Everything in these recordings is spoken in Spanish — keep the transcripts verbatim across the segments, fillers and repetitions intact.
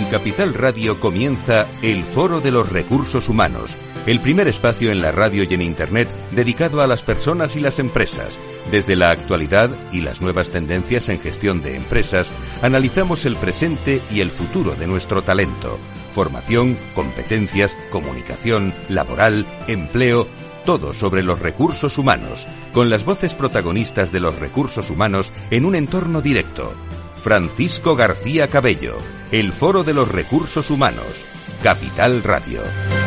En Capital Radio comienza el Foro de los Recursos Humanos, el primer espacio en la radio y en Internet dedicado a las personas y las empresas. Desde la actualidad y las nuevas tendencias en gestión de empresas, analizamos el presente y el futuro de nuestro talento. Formación, competencias, comunicación, laboral, empleo, todo sobre los recursos humanos, con las voces protagonistas de los recursos humanos en un entorno directo. Francisco García Cabello, el Foro de los Recursos Humanos, Capital Radio.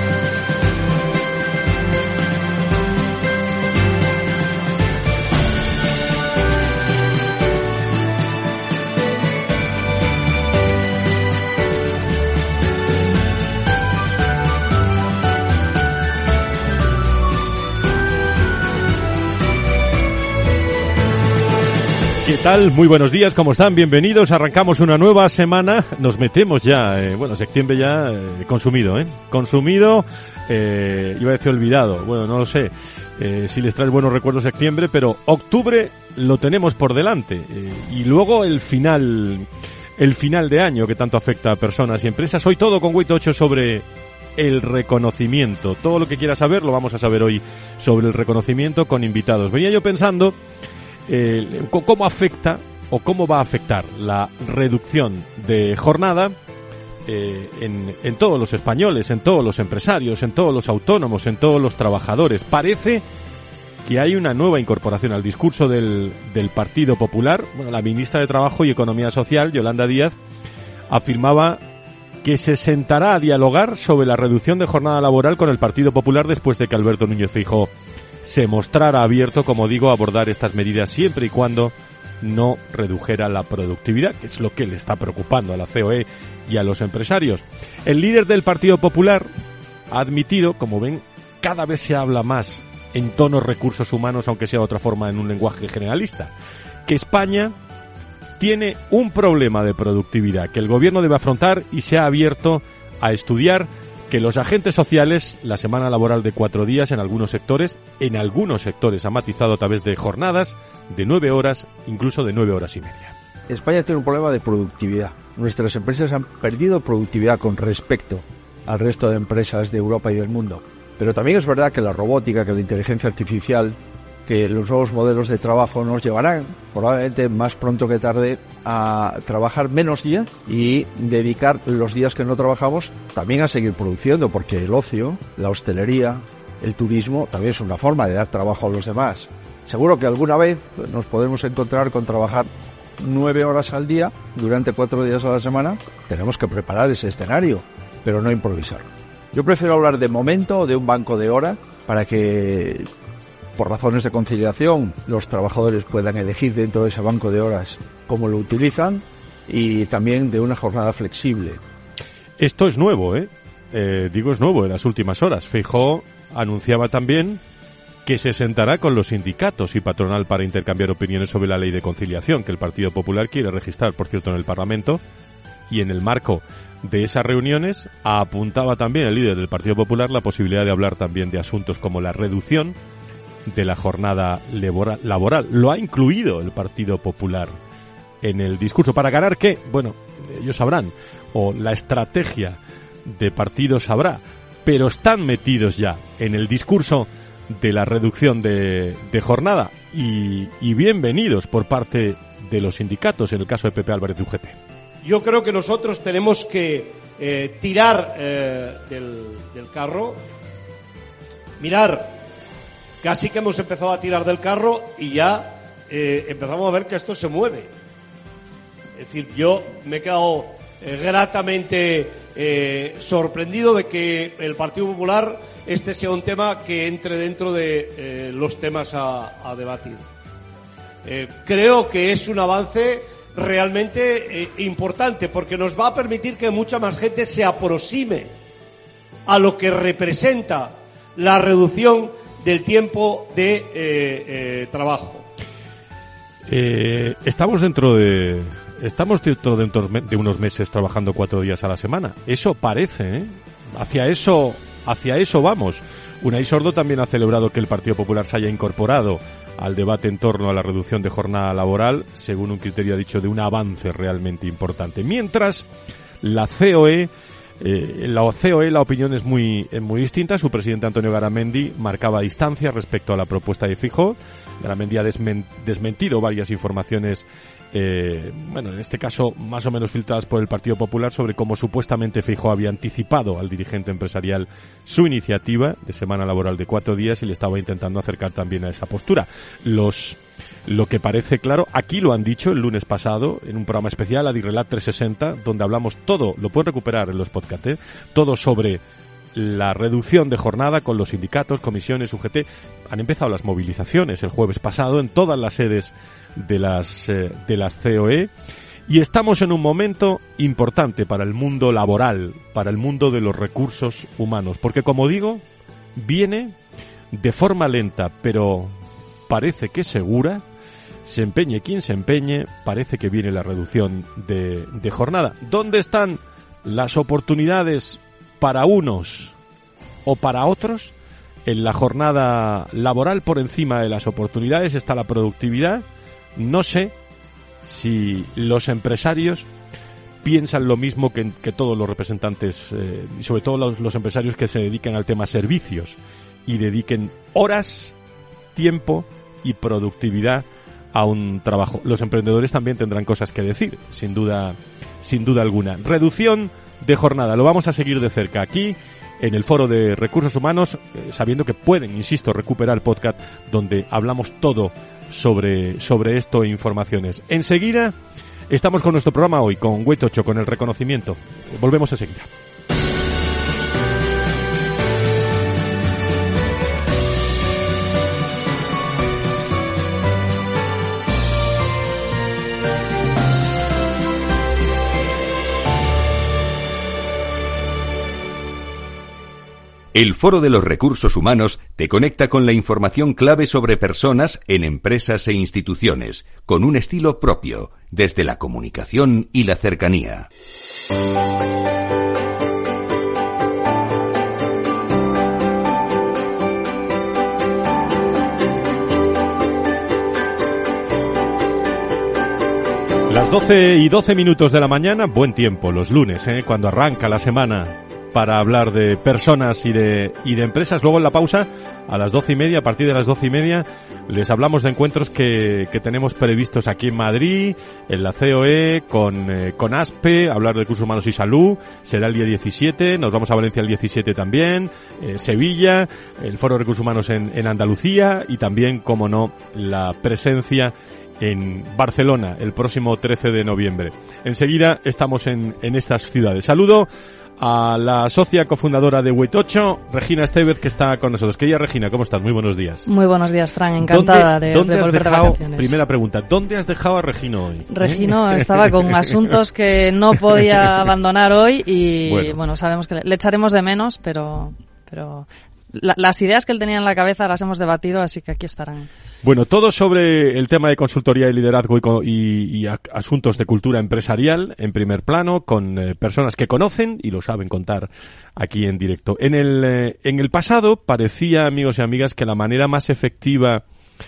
¿Qué tal? Muy buenos días, ¿cómo están? Bienvenidos, arrancamos una nueva semana, nos metemos ya, eh, bueno, septiembre ya eh, consumido, ¿eh? Consumido, eh, iba a decir olvidado, bueno, no lo sé, eh, si les trae buenos recuerdos septiembre, pero octubre lo tenemos por delante, eh, y luego el final, el final de año que tanto afecta a personas y empresas. Hoy todo con Weight ocho sobre el reconocimiento, todo lo que quiera saber lo vamos a saber hoy sobre el reconocimiento con invitados. Venía yo pensando Eh, cómo afecta o cómo va a afectar la reducción de jornada eh, en, en todos los españoles, en todos los empresarios, en todos los autónomos, en todos los trabajadores. Parece que hay una nueva incorporación al discurso del, del Partido Popular. Bueno, la ministra de Trabajo y Economía Social, Yolanda Díaz, afirmaba que se sentará a dialogar sobre la reducción de jornada laboral con el Partido Popular después de que Alberto Núñez Feijóo se mostrara abierto, como digo, a abordar estas medidas siempre y cuando no redujera la productividad, que es lo que le está preocupando a la C O E y a los empresarios. El líder del Partido Popular ha admitido, como ven, cada vez se habla más en tonos recursos humanos, aunque sea de otra forma en un lenguaje generalista, que España tiene un problema de productividad que el gobierno debe afrontar y se ha abierto a estudiar que los agentes sociales, la semana laboral de cuatro días en algunos sectores, en algunos sectores ha matizado a través de jornadas de nueve horas, incluso de nueve horas y media. España tiene un problema de productividad. Nuestras empresas han perdido productividad con respecto al resto de empresas de Europa y del mundo. Pero también es verdad que la robótica, que la inteligencia artificial, que los nuevos modelos de trabajo nos llevarán, probablemente más pronto que tarde, a trabajar menos días y dedicar los días que no trabajamos también a seguir produciendo, porque el ocio, la hostelería, el turismo también es una forma de dar trabajo a los demás. Seguro que alguna vez nos podemos encontrar con trabajar nueve horas al día durante cuatro días a la semana. Tenemos que preparar ese escenario, pero no improvisar. Yo prefiero hablar de momento o de un banco de horas para que, por razones de conciliación, los trabajadores puedan elegir dentro de ese banco de horas cómo lo utilizan, y también de una jornada flexible. Esto es nuevo, ¿eh? eh digo, es nuevo en las últimas horas. Feijóo anunciaba también que se sentará con los sindicatos y patronal para intercambiar opiniones sobre la ley de conciliación que el Partido Popular quiere registrar, por cierto, en el Parlamento. Y en el marco de esas reuniones apuntaba también el líder del Partido Popular la posibilidad de hablar también de asuntos como la reducción de la jornada laboral. Lo ha incluido el Partido Popular en el discurso. ¿Para ganar qué? Bueno, ellos sabrán, o la estrategia de partido sabrá, pero están metidos ya en el discurso de la reducción de, de jornada y, y bienvenidos por parte de los sindicatos, en el caso de Pepe Álvarez de U G T. Yo creo que nosotros tenemos que eh, tirar eh, del, del carro, mirar, casi que hemos empezado a tirar del carro y ya eh, empezamos a ver que esto se mueve. Es decir, yo me he quedado eh, gratamente eh, sorprendido de que el Partido Popular este sea un tema que entre dentro de eh, los temas a, a debatir. Eh, creo que es un avance realmente eh, importante, porque nos va a permitir que mucha más gente se aproxime a lo que representa la reducción del tiempo de eh, eh, trabajo. Eh, estamos dentro de estamos dentro de, de unos meses trabajando cuatro días a la semana. Eso parece, ¿eh? Hacia eso, hacia eso vamos. Unai Sordo también ha celebrado que el Partido Popular se haya incorporado al debate en torno a la reducción de jornada laboral, según un criterio, ha dicho, de un avance realmente importante. Mientras, La C O E, eh, la C O E, la opinión es muy, es muy distinta. Su presidente Antonio Garamendi marcaba distancia respecto a la propuesta de Feijóo. Garamendi ha desmen- desmentido varias informaciones, eh, bueno, en este caso más o menos filtradas por el Partido Popular, sobre cómo supuestamente Feijóo había anticipado al dirigente empresarial su iniciativa de semana laboral de cuatro días y le estaba intentando acercar también a esa postura. Los Lo que parece claro, aquí lo han dicho el lunes pasado en un programa especial, Adirrelat trescientos sesenta, donde hablamos todo, lo pueden recuperar en los podcasts, ¿eh? Todo sobre la reducción de jornada con los sindicatos, comisiones, U G T. Han empezado las movilizaciones el jueves pasado en todas las sedes de las, eh, de las C O E. Y estamos en un momento importante para el mundo laboral, para el mundo de los recursos humanos. Porque, como digo, viene de forma lenta, pero parece que segura. Se empeñe quien se empeñe, parece que viene la reducción de, de jornada. ¿Dónde están las oportunidades para unos o para otros? En la jornada laboral, por encima de las oportunidades, está la productividad. No sé si los empresarios piensan lo mismo que, que todos los representantes, eh, y sobre todo los, los empresarios que se dediquen al tema servicios y dediquen horas, tiempo y productividad a un trabajo. Los emprendedores también tendrán cosas que decir, sin duda, sin duda alguna. Reducción de jornada, lo vamos a seguir de cerca aquí en el Foro de Recursos Humanos, eh, sabiendo que pueden, insisto, recuperar el podcast donde hablamos todo sobre, sobre esto e informaciones. Enseguida estamos con nuestro programa hoy, con Weight ocho, con el reconocimiento. Volvemos enseguida. El Foro de los Recursos Humanos te conecta con la información clave sobre personas en empresas e instituciones, con un estilo propio, desde la comunicación y la cercanía. Las doce y doce minutos de la mañana, buen tiempo, los lunes, ¿eh? Cuando arranca la semana, para hablar de personas y de y de empresas. Luego en la pausa, a las doce y media, a partir de las doce y media, les hablamos de encuentros que, que tenemos previstos aquí en Madrid, en la C O E, con, eh, con ASPE, hablar de recursos humanos y salud. Será el día diecisiete, nos vamos a Valencia el diecisiete también, eh, Sevilla, el Foro de Recursos Humanos en, en Andalucía y también, como no, la presencia en Barcelona el próximo trece de noviembre. Enseguida estamos en, en estas ciudades. Saludo a la socia cofundadora de Weight ocho, Regina Estevez, que está con nosotros. Querida Regina, ¿cómo estás? Muy buenos días. Muy buenos días, Fran. Encantada de, ¿dónde de has volver dejado, de vacaciones. Primera pregunta, ¿dónde has dejado a Regina hoy? Regino estaba con asuntos que no podía abandonar hoy y, bueno, bueno sabemos que le, le echaremos de menos, pero... pero la, las ideas que él tenía en la cabeza las hemos debatido, así que aquí estarán. Bueno, todo sobre el tema de consultoría y liderazgo y, y, y a, asuntos de cultura empresarial en primer plano, con eh, personas que conocen y lo saben contar aquí en directo. En el, eh, en el pasado parecía, amigos y amigas, que la manera más efectiva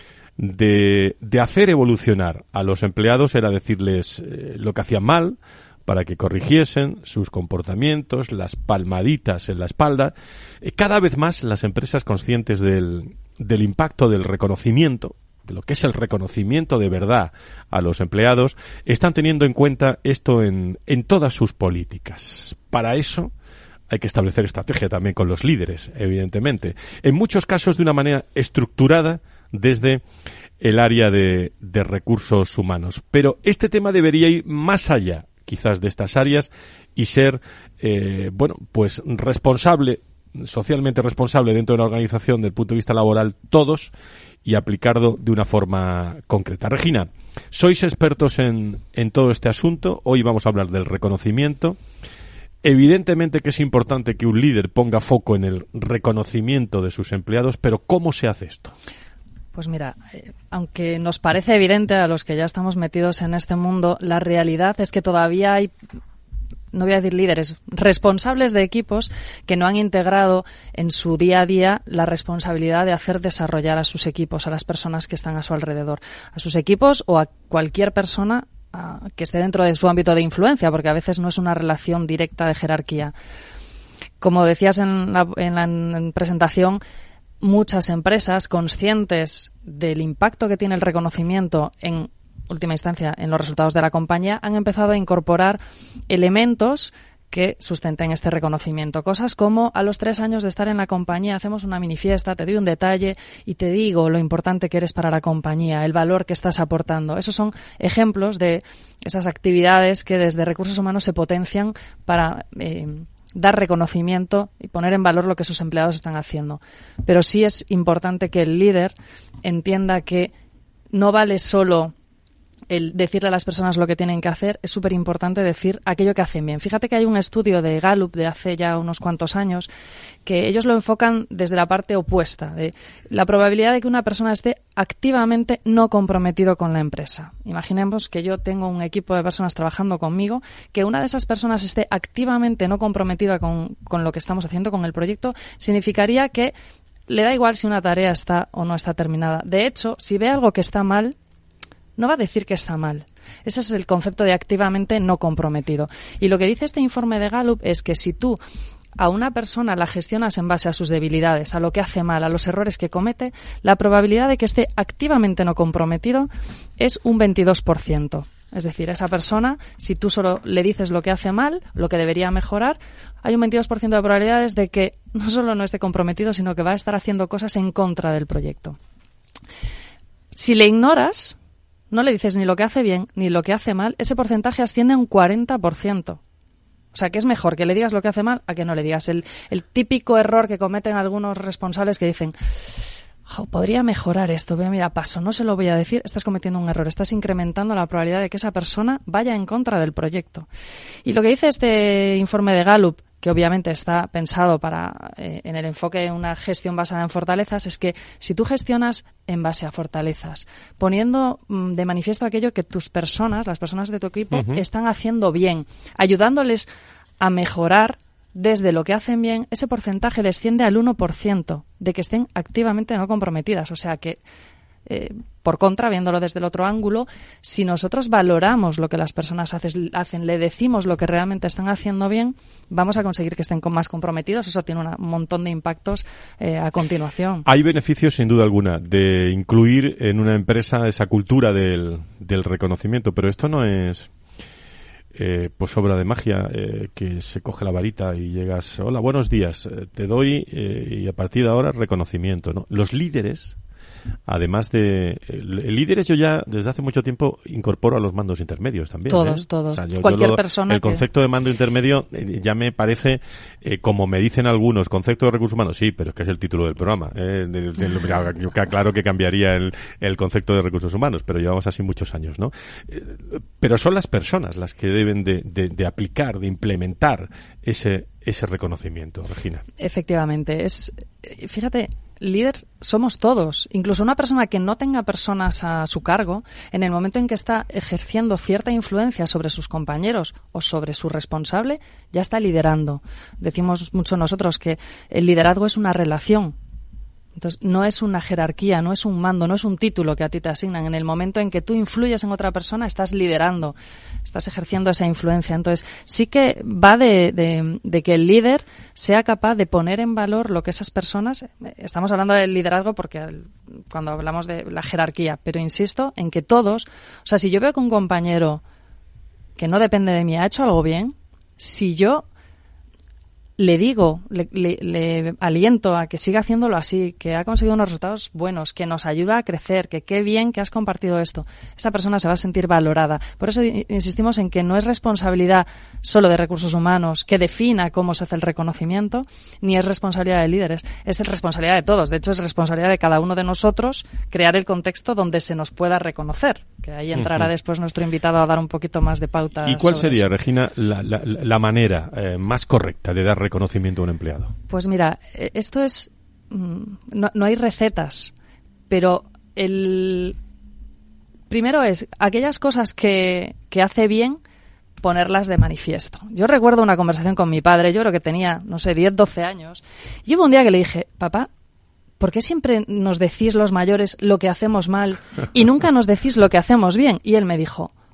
de, de hacer evolucionar a los empleados era decirles eh, lo que hacían mal, para que corrigiesen sus comportamientos, las palmaditas en la espalda. Eh, cada vez más las empresas, conscientes del, del impacto del reconocimiento, de lo que es el reconocimiento de verdad a los empleados, están teniendo en cuenta esto en, en todas sus políticas. Para eso hay que establecer estrategia también con los líderes, evidentemente. En muchos casos de una manera estructurada desde el área de, de recursos humanos. Pero este tema debería ir más allá, quizás, de estas áreas y ser, eh, bueno, pues responsable, socialmente responsable dentro de la organización desde el punto de vista laboral todos y aplicarlo de una forma concreta. Regina, sois expertos en, en todo este asunto. Hoy vamos a hablar del reconocimiento. Evidentemente que es importante que un líder ponga foco en el reconocimiento de sus empleados, pero ¿cómo se hace esto? Pues mira, eh, aunque nos parece evidente a los que ya estamos metidos en este mundo, la realidad es que todavía hay, no voy a decir líderes, responsables de equipos que no han integrado en su día a día la responsabilidad de hacer desarrollar a sus equipos, a las personas que están a su alrededor, a sus equipos o a cualquier persona a que esté dentro de su ámbito de influencia, porque a veces no es una relación directa de jerarquía. Como decías en la, en la en presentación, muchas empresas conscientes del impacto que tiene el reconocimiento en última instancia en los resultados de la compañía han empezado a incorporar elementos que sustenten este reconocimiento. Cosas como a los tres años de estar en la compañía hacemos una minifiesta, te doy un detalle y te digo lo importante que eres para la compañía, el valor que estás aportando. Esos son ejemplos de esas actividades que desde Recursos Humanos se potencian para eh, dar reconocimiento y poner en valor lo que sus empleados están haciendo. Pero sí es importante que el líder entienda que no vale solo el decirle a las personas lo que tienen que hacer, es súper importante decir aquello que hacen bien. Fíjate que hay un estudio de Gallup de hace ya unos cuantos años que ellos lo enfocan desde la parte opuesta, de la probabilidad de que una persona esté activamente no comprometido con la empresa. Imaginemos que yo tengo un equipo de personas trabajando conmigo, que una de esas personas esté activamente no comprometida con, con lo que estamos haciendo, con el proyecto, significaría que le da igual si una tarea está o no está terminada. De hecho, si ve algo que está mal, no va a decir que está mal. Ese es el concepto de activamente no comprometido. Y lo que dice este informe de Gallup es que si tú a una persona la gestionas en base a sus debilidades, a lo que hace mal, a los errores que comete, la probabilidad de que esté activamente no comprometido es un veintidós por ciento. Es decir, esa persona, si tú solo le dices lo que hace mal, lo que debería mejorar, hay un veintidós por ciento de probabilidades de que no solo no esté comprometido, sino que va a estar haciendo cosas en contra del proyecto. Si le ignoras, no le dices ni lo que hace bien ni lo que hace mal, ese porcentaje asciende a un cuarenta por ciento. O sea, que es mejor que le digas lo que hace mal a que no le digas. El, el típico error que cometen algunos responsables que dicen, oh, podría mejorar esto, pero mira, paso, no se lo voy a decir, estás cometiendo un error, estás incrementando la probabilidad de que esa persona vaya en contra del proyecto. Y lo que dice este informe de Gallup, que obviamente está pensado para eh, en el enfoque de una gestión basada en fortalezas, es que si tú gestionas en base a fortalezas, poniendo mm, de manifiesto aquello que tus personas, las personas de tu equipo, uh-huh. están haciendo bien, ayudándoles a mejorar desde lo que hacen bien, ese porcentaje desciende al uno por ciento de que estén activamente no comprometidas. O sea que, eh, por contra, viéndolo desde el otro ángulo, si nosotros valoramos lo que las personas haces, hacen, le decimos lo que realmente están haciendo bien, vamos a conseguir que estén más comprometidos. Eso tiene una, un montón de impactos eh, a continuación. Hay beneficios, sin duda alguna, de incluir en una empresa esa cultura del, del reconocimiento, pero esto no es eh, pues obra de magia, eh, que se coge la varita y llegas, hola, buenos días, eh, te doy eh, y a partir de ahora reconocimiento, ¿no? Los líderes, además de el líderes, yo ya desde hace mucho tiempo incorporo a los mandos intermedios también. Todos, ¿eh? todos. O sea, yo, Cualquier yo lo, persona. El que... concepto de mando intermedio eh, ya me parece, eh, como me dicen algunos, concepto de recursos humanos. Sí, pero es que es el título del programa. Eh, de, de, de, yo, claro que cambiaría el, el concepto de recursos humanos, pero llevamos así muchos años, ¿no? Eh, pero son las personas las que deben de, de, de aplicar, de implementar ese ese reconocimiento, Regina. Efectivamente. Es, fíjate, líder somos todos. Incluso una persona que no tenga personas a su cargo, en el momento en que está ejerciendo cierta influencia sobre sus compañeros o sobre su responsable, ya está liderando. Decimos mucho nosotros que el liderazgo es una relación. Entonces, no es una jerarquía, no es un mando, no es un título que a ti te asignan. En el momento en que tú influyes en otra persona, estás liderando, estás ejerciendo esa influencia. Entonces, sí que va de, de, de que el líder sea capaz de poner en valor lo que esas personas... Estamos hablando del liderazgo porque el, cuando hablamos de la jerarquía, pero insisto en que todos... O sea, si yo veo que un compañero que no depende de mí ha hecho algo bien, si yo... le digo, le, le, le aliento a que siga haciéndolo así, que ha conseguido unos resultados buenos, que nos ayuda a crecer, que qué bien que has compartido esto. Esa persona se va a sentir valorada. Por eso insistimos en que no es responsabilidad solo de recursos humanos que defina cómo se hace el reconocimiento, ni es responsabilidad de líderes, es responsabilidad de todos. De hecho, es responsabilidad de cada uno de nosotros crear el contexto donde se nos pueda reconocer, que ahí entrará uh-huh. después nuestro invitado a dar un poquito más de pauta. ¿Y cuál sería, eso. Regina, la, la, la manera eh, más correcta de dar reconocimiento a un empleado? Pues mira, esto es... No, no hay recetas, pero el primero es aquellas cosas que, que hace bien, ponerlas de manifiesto. Yo recuerdo una conversación con mi padre, yo creo que tenía, no sé, diez, doce años, y hubo un día que le dije, papá, ¿por qué siempre nos decís los mayores lo que hacemos mal y nunca nos decís lo que hacemos bien? Y él me dijo,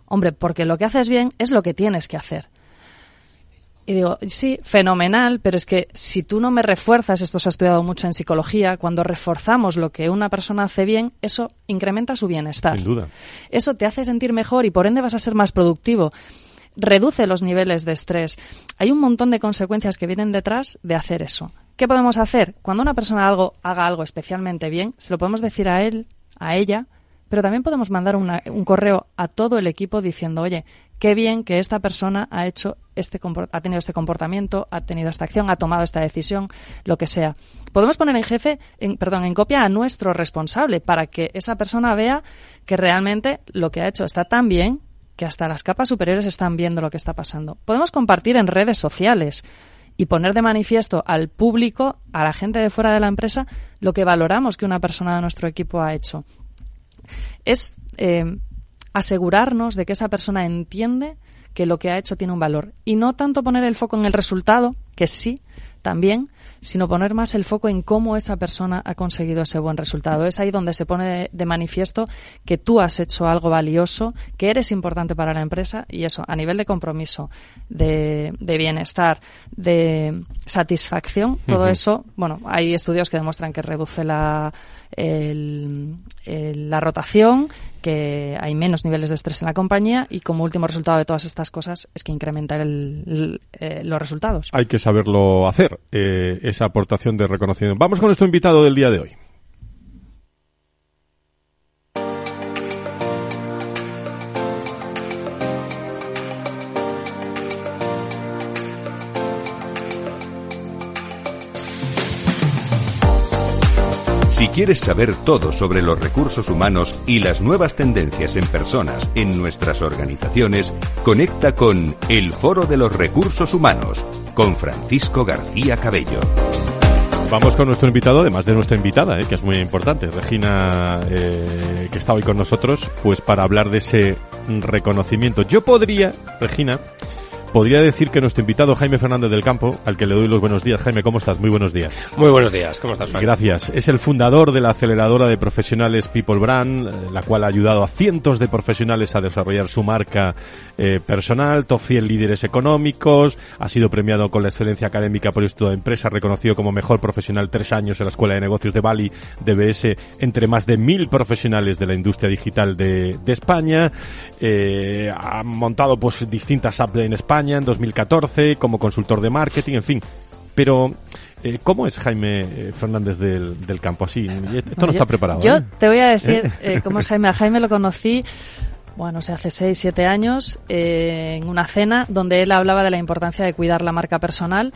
Hombre, porque lo que haces bien es lo que tienes que hacer. Y digo, sí, fenomenal, pero es que si tú no me refuerzas, esto se ha estudiado mucho en psicología, cuando reforzamos lo que una persona hace bien, eso incrementa su bienestar. Sin duda. Eso te hace sentir mejor y por ende vas a ser más productivo. Reduce los niveles de estrés. Hay un montón de consecuencias que vienen detrás de hacer eso. ¿Qué podemos hacer? Cuando una persona algo, haga algo especialmente bien, se lo podemos decir a él, a ella, pero también podemos mandar una, un correo a todo el equipo diciendo, oye, qué bien que esta persona ha hecho este ha tenido este comportamiento, ha tenido esta acción, ha tomado esta decisión, lo que sea. Podemos poner en jefe, en, perdón, en copia a nuestro responsable para que esa persona vea que realmente lo que ha hecho está tan bien que hasta las capas superiores están viendo lo que está pasando. Podemos compartir en redes sociales y poner de manifiesto al público, a la gente de fuera de la empresa, lo que valoramos que una persona de nuestro equipo ha hecho. Es eh, asegurarnos de que esa persona entiende que lo que ha hecho tiene un valor. Y no tanto poner el foco en el resultado, que sí, también, sino poner más el foco en cómo esa persona ha conseguido ese buen resultado. Es ahí donde se pone de, de manifiesto que tú has hecho algo valioso, que eres importante para la empresa y eso, a nivel de compromiso, de, de bienestar, de satisfacción, todo uh-huh. eso, bueno, hay estudios que demuestran que reduce la, el, el, la rotación, que hay menos niveles de estrés en la compañía y como último resultado de todas estas cosas es que incrementa el, el, eh, los resultados. Hay que saberlo hacer, eh, esa aportación de reconocimiento. Vamos con nuestro invitado del día de hoy. Si quieres saber todo sobre los recursos humanos y las nuevas tendencias en personas en nuestras organizaciones, conecta con El Foro de los Recursos Humanos, con Francisco García Cabello. Vamos con nuestro invitado, además de nuestra invitada, eh, que es muy importante, Regina, eh, que está hoy con nosotros, pues para hablar de ese reconocimiento. Yo podría, Regina, podría decir que nuestro invitado Jaime Fernández del Campo, al que le doy los buenos días. Jaime, ¿cómo estás? Muy buenos días. Muy buenos días, ¿cómo estás, Frank? Gracias. Es el fundador de la aceleradora de profesionales People Brand, la cual ha ayudado a cientos de profesionales a desarrollar su marca eh, personal, top cien líderes económicos, ha sido premiado con la excelencia académica por el Instituto de Empresa, reconocido como mejor profesional tres años en la Escuela de Negocios de Bali, D B S, entre más de mil profesionales de la industria digital de, de España. Eh, ha montado pues distintas apps en España en dos mil catorce como consultor de marketing, en fin. Pero, eh, ¿cómo es Jaime Fernández del, del Campo? Así, esto no está preparado. Yo ¿eh? te voy a decir eh, cómo es Jaime. A Jaime lo conocí, bueno, o sea, hace seis, siete años, eh, en una cena donde él hablaba de la importancia de cuidar la marca personal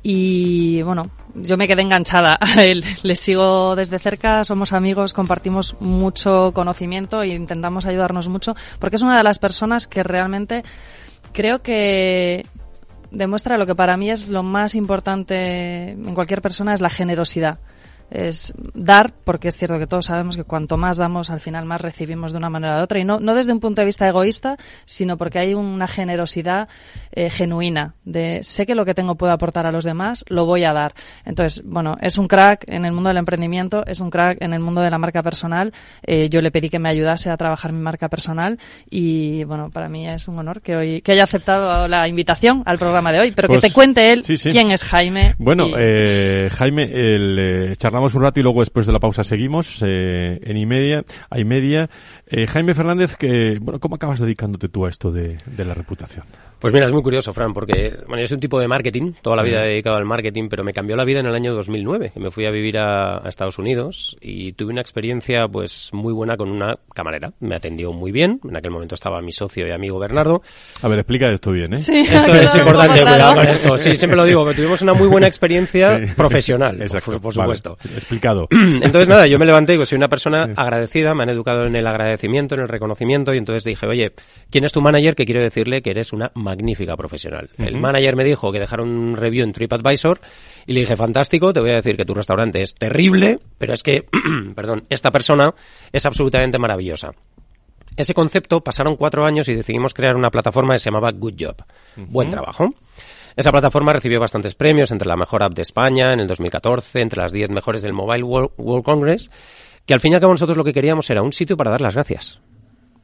y, bueno, yo me quedé enganchada a él. Le sigo desde cerca, somos amigos, compartimos mucho conocimiento e intentamos ayudarnos mucho porque es una de las personas que realmente creo que demuestra lo que para mí es lo más importante en cualquier persona, es la generosidad. Es dar, porque es cierto que todos sabemos que cuanto más damos, al final más recibimos de una manera o de otra. Y no, no desde un punto de vista egoísta, sino porque hay una generosidad eh, genuina. De sé que lo que tengo puedo aportar a los demás, lo voy a dar. Entonces, bueno, es un crack en el mundo del emprendimiento, es un crack en el mundo de la marca personal. Eh, yo le pedí que me ayudase a trabajar mi marca personal y, bueno, para mí es un honor que hoy que haya aceptado la invitación al programa de hoy. Pero pues, que te cuente él sí, sí. quién es Jaime. Bueno, y... eh, Jaime, el eh, charlamos un rato y luego después de la pausa seguimos eh, en iMedia, a iMedia. Eh, Jaime Fernández, que bueno, ¿cómo acabas dedicándote tú a esto de, de la reputación? Pues mira, es muy curioso, Fran, porque bueno, yo soy un tipo de marketing, toda la vida he dedicado al marketing, pero me cambió la vida en el año dos mil nueve, que me fui a vivir a, a Estados Unidos y tuve una experiencia pues muy buena con una camarera. Me atendió muy bien, en aquel momento estaba mi socio y amigo Bernardo. A ver, explica esto bien, ¿eh? Sí, esto es importante, cuidado con esto. Sí, siempre lo digo, que tuvimos una muy buena experiencia sí. profesional, Exacto, por, por supuesto. Vale, explicado. Entonces nada, yo me levanté y digo, soy una persona sí. agradecida, me han educado en el agradecimiento, en el reconocimiento y entonces dije, oye, ¿quién es tu manager? Que quiero decirle que eres una magnífica profesional. Uh-huh. El manager me dijo que dejara un review en TripAdvisor y le dije, fantástico, te voy a decir que tu restaurante es terrible, pero es que, perdón, esta persona es absolutamente maravillosa. Ese concepto, pasaron cuatro años y decidimos crear una plataforma que se llamaba Good Job, uh-huh. buen trabajo. Esa plataforma recibió bastantes premios, entre la mejor app de España en el dos mil catorce, entre las diez mejores del Mobile World, World Congress, que al fin y al cabo nosotros lo que queríamos era un sitio para dar las gracias.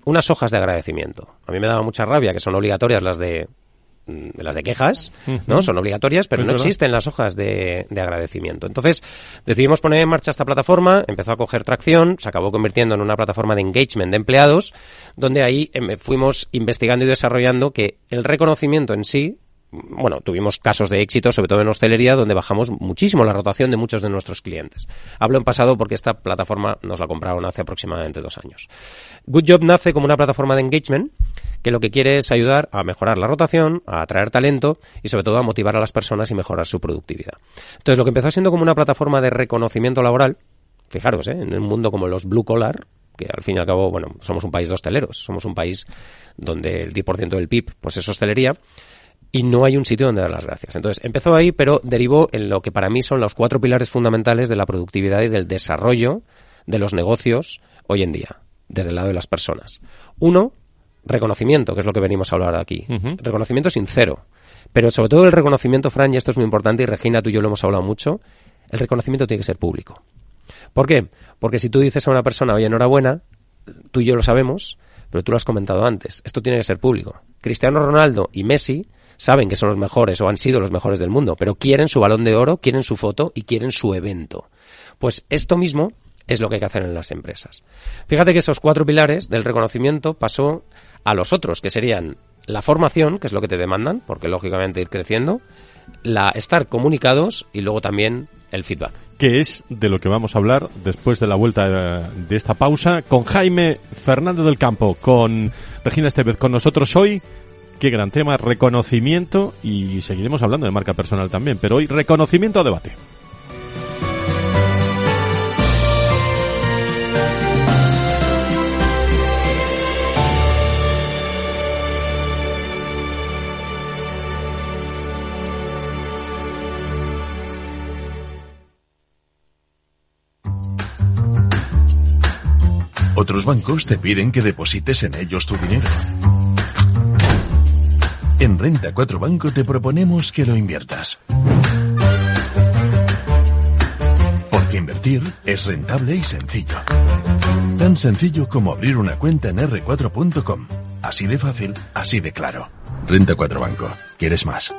unas hojas de agradecimiento. A mí me daba mucha rabia que son obligatorias las de de las de quejas, ¿no? Son obligatorias, pero Es no verdad. existen las hojas de, de agradecimiento. Entonces, decidimos poner en marcha esta plataforma, empezó a coger tracción, se acabó convirtiendo en una plataforma de engagement de empleados, donde ahí eh, fuimos investigando y desarrollando que el reconocimiento en sí, bueno, tuvimos casos de éxito, sobre todo en hostelería, donde bajamos muchísimo la rotación de muchos de nuestros clientes. Hablo en pasado porque esta plataforma nos la compraron hace aproximadamente dos años. Good Job nace como una plataforma de engagement que lo que quiere es ayudar a mejorar la rotación, a atraer talento y sobre todo a motivar a las personas y mejorar su productividad. Entonces, lo que empezó siendo como una plataforma de reconocimiento laboral, fijaros, ¿eh? En un mundo como los blue collar, que al fin y al cabo, bueno, somos un país de hosteleros, somos un país donde el diez por ciento del P I B pues es hostelería, y no hay un sitio donde dar las gracias. Entonces, empezó ahí, pero derivó en lo que para mí son los cuatro pilares fundamentales de la productividad y del desarrollo de los negocios hoy en día, desde el lado de las personas. Uno, reconocimiento, que es lo que venimos a hablar aquí. Uh-huh. Reconocimiento sincero. Pero sobre todo el reconocimiento, Fran, y esto es muy importante, y Regina, tú y yo lo hemos hablado mucho, el reconocimiento tiene que ser público. ¿Por qué? Porque si tú dices a una persona, oye, enhorabuena, tú y yo lo sabemos, pero tú lo has comentado antes, esto tiene que ser público. Cristiano Ronaldo y Messi saben que son los mejores o han sido los mejores del mundo, pero quieren su balón de oro, quieren su foto y quieren su evento. Pues esto mismo es lo que hay que hacer en las empresas. Fíjate que esos cuatro pilares del reconocimiento pasó a los otros, que serían la formación, que es lo que te demandan, porque lógicamente ir creciendo, la estar comunicados y luego también el feedback. Que es de lo que vamos a hablar después de la vuelta de, de esta pausa con Jaime Fernández del Campo, con Regina Estevez con nosotros hoy. Qué gran tema, reconocimiento, y seguiremos hablando de marca personal también, pero hoy reconocimiento a debate. Otros bancos te piden que deposites en ellos tu dinero. En Renta cuatro Banco te proponemos que lo inviertas. Porque invertir es rentable y sencillo. Tan sencillo como abrir una cuenta en erre cuatro punto com. Así de fácil, así de claro. Renta cuatro Banco. ¿Quieres más?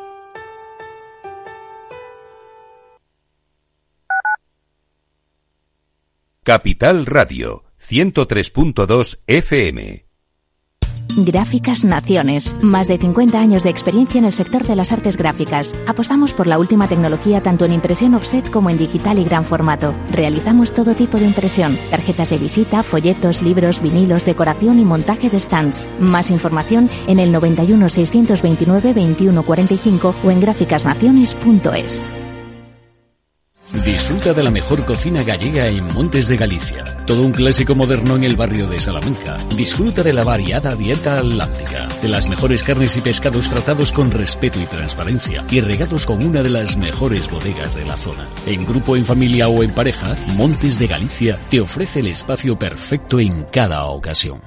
Capital Radio, ciento tres punto dos F M. Gráficas Naciones. Más de cincuenta años de experiencia en el sector de las artes gráficas. Apostamos por la última tecnología tanto en impresión offset como en digital y gran formato. Realizamos todo tipo de impresión. Tarjetas de visita, folletos, libros, vinilos, decoración y montaje de stands. Más información en el noventa y uno, seiscientos veintinueve, veintiuno cuarenta y cinco o en gráficas naciones punto es. Disfruta de la mejor cocina gallega en Montes de Galicia. Todo un clásico moderno en el barrio de Salamanca. Disfruta de la variada dieta atlántica, de las mejores carnes y pescados tratados con respeto y transparencia y regados con una de las mejores bodegas de la zona. En grupo, en familia o en pareja, Montes de Galicia te ofrece el espacio perfecto en cada ocasión.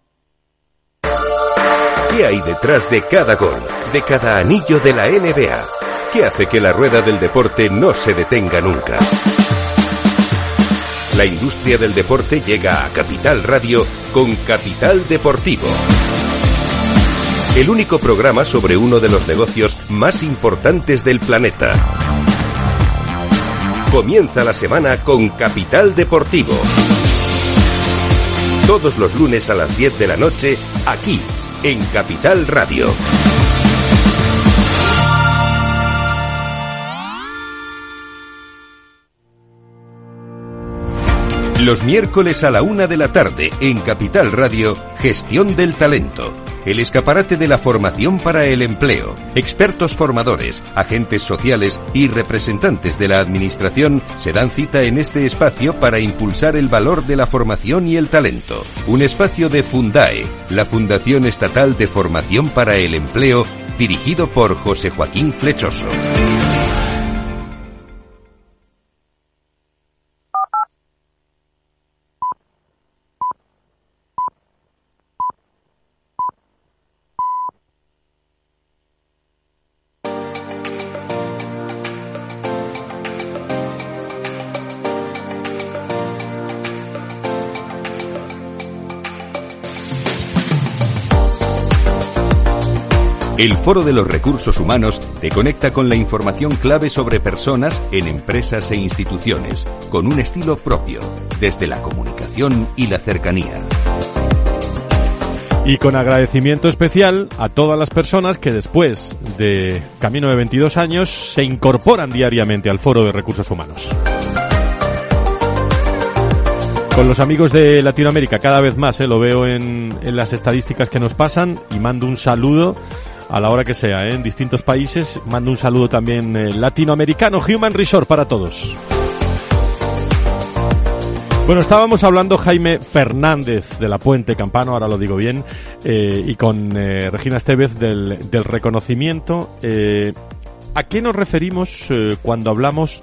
¿Qué hay detrás de cada gol, de cada anillo de la N B A? ¿Qué hace que la rueda del deporte no se detenga nunca? La industria del deporte llega a Capital Radio con Capital Deportivo. El único programa sobre uno de los negocios más importantes del planeta. Comienza la semana con Capital Deportivo. Todos los lunes a las diez de la noche, aquí, en Capital Radio. Los miércoles a la una de la tarde en Capital Radio, Gestión del Talento. El escaparate de la formación para el empleo. Expertos formadores, agentes sociales y representantes de la administración se dan cita en este espacio para impulsar el valor de la formación y el talento. Un espacio de Fundae, la Fundación Estatal de Formación para el Empleo, dirigido por José Joaquín Flechoso. El Foro de los Recursos Humanos te conecta con la información clave sobre personas en empresas e instituciones, con un estilo propio, desde la comunicación y la cercanía. Y con agradecimiento especial a todas las personas que después de camino de veintidós años se incorporan diariamente al Foro de Recursos Humanos. Con los amigos de Latinoamérica cada vez más, eh, lo veo en, en las estadísticas que nos pasan, y mando un saludo a la hora que sea, eh, en distintos países. Mando un saludo también eh, latinoamericano, Human Resource para todos. Bueno, estábamos hablando Jaime Fernández de la Puente Campano, ahora lo digo bien, eh, y con eh, Regina Estevez del, del reconocimiento. Eh, ¿A qué nos referimos eh, cuando hablamos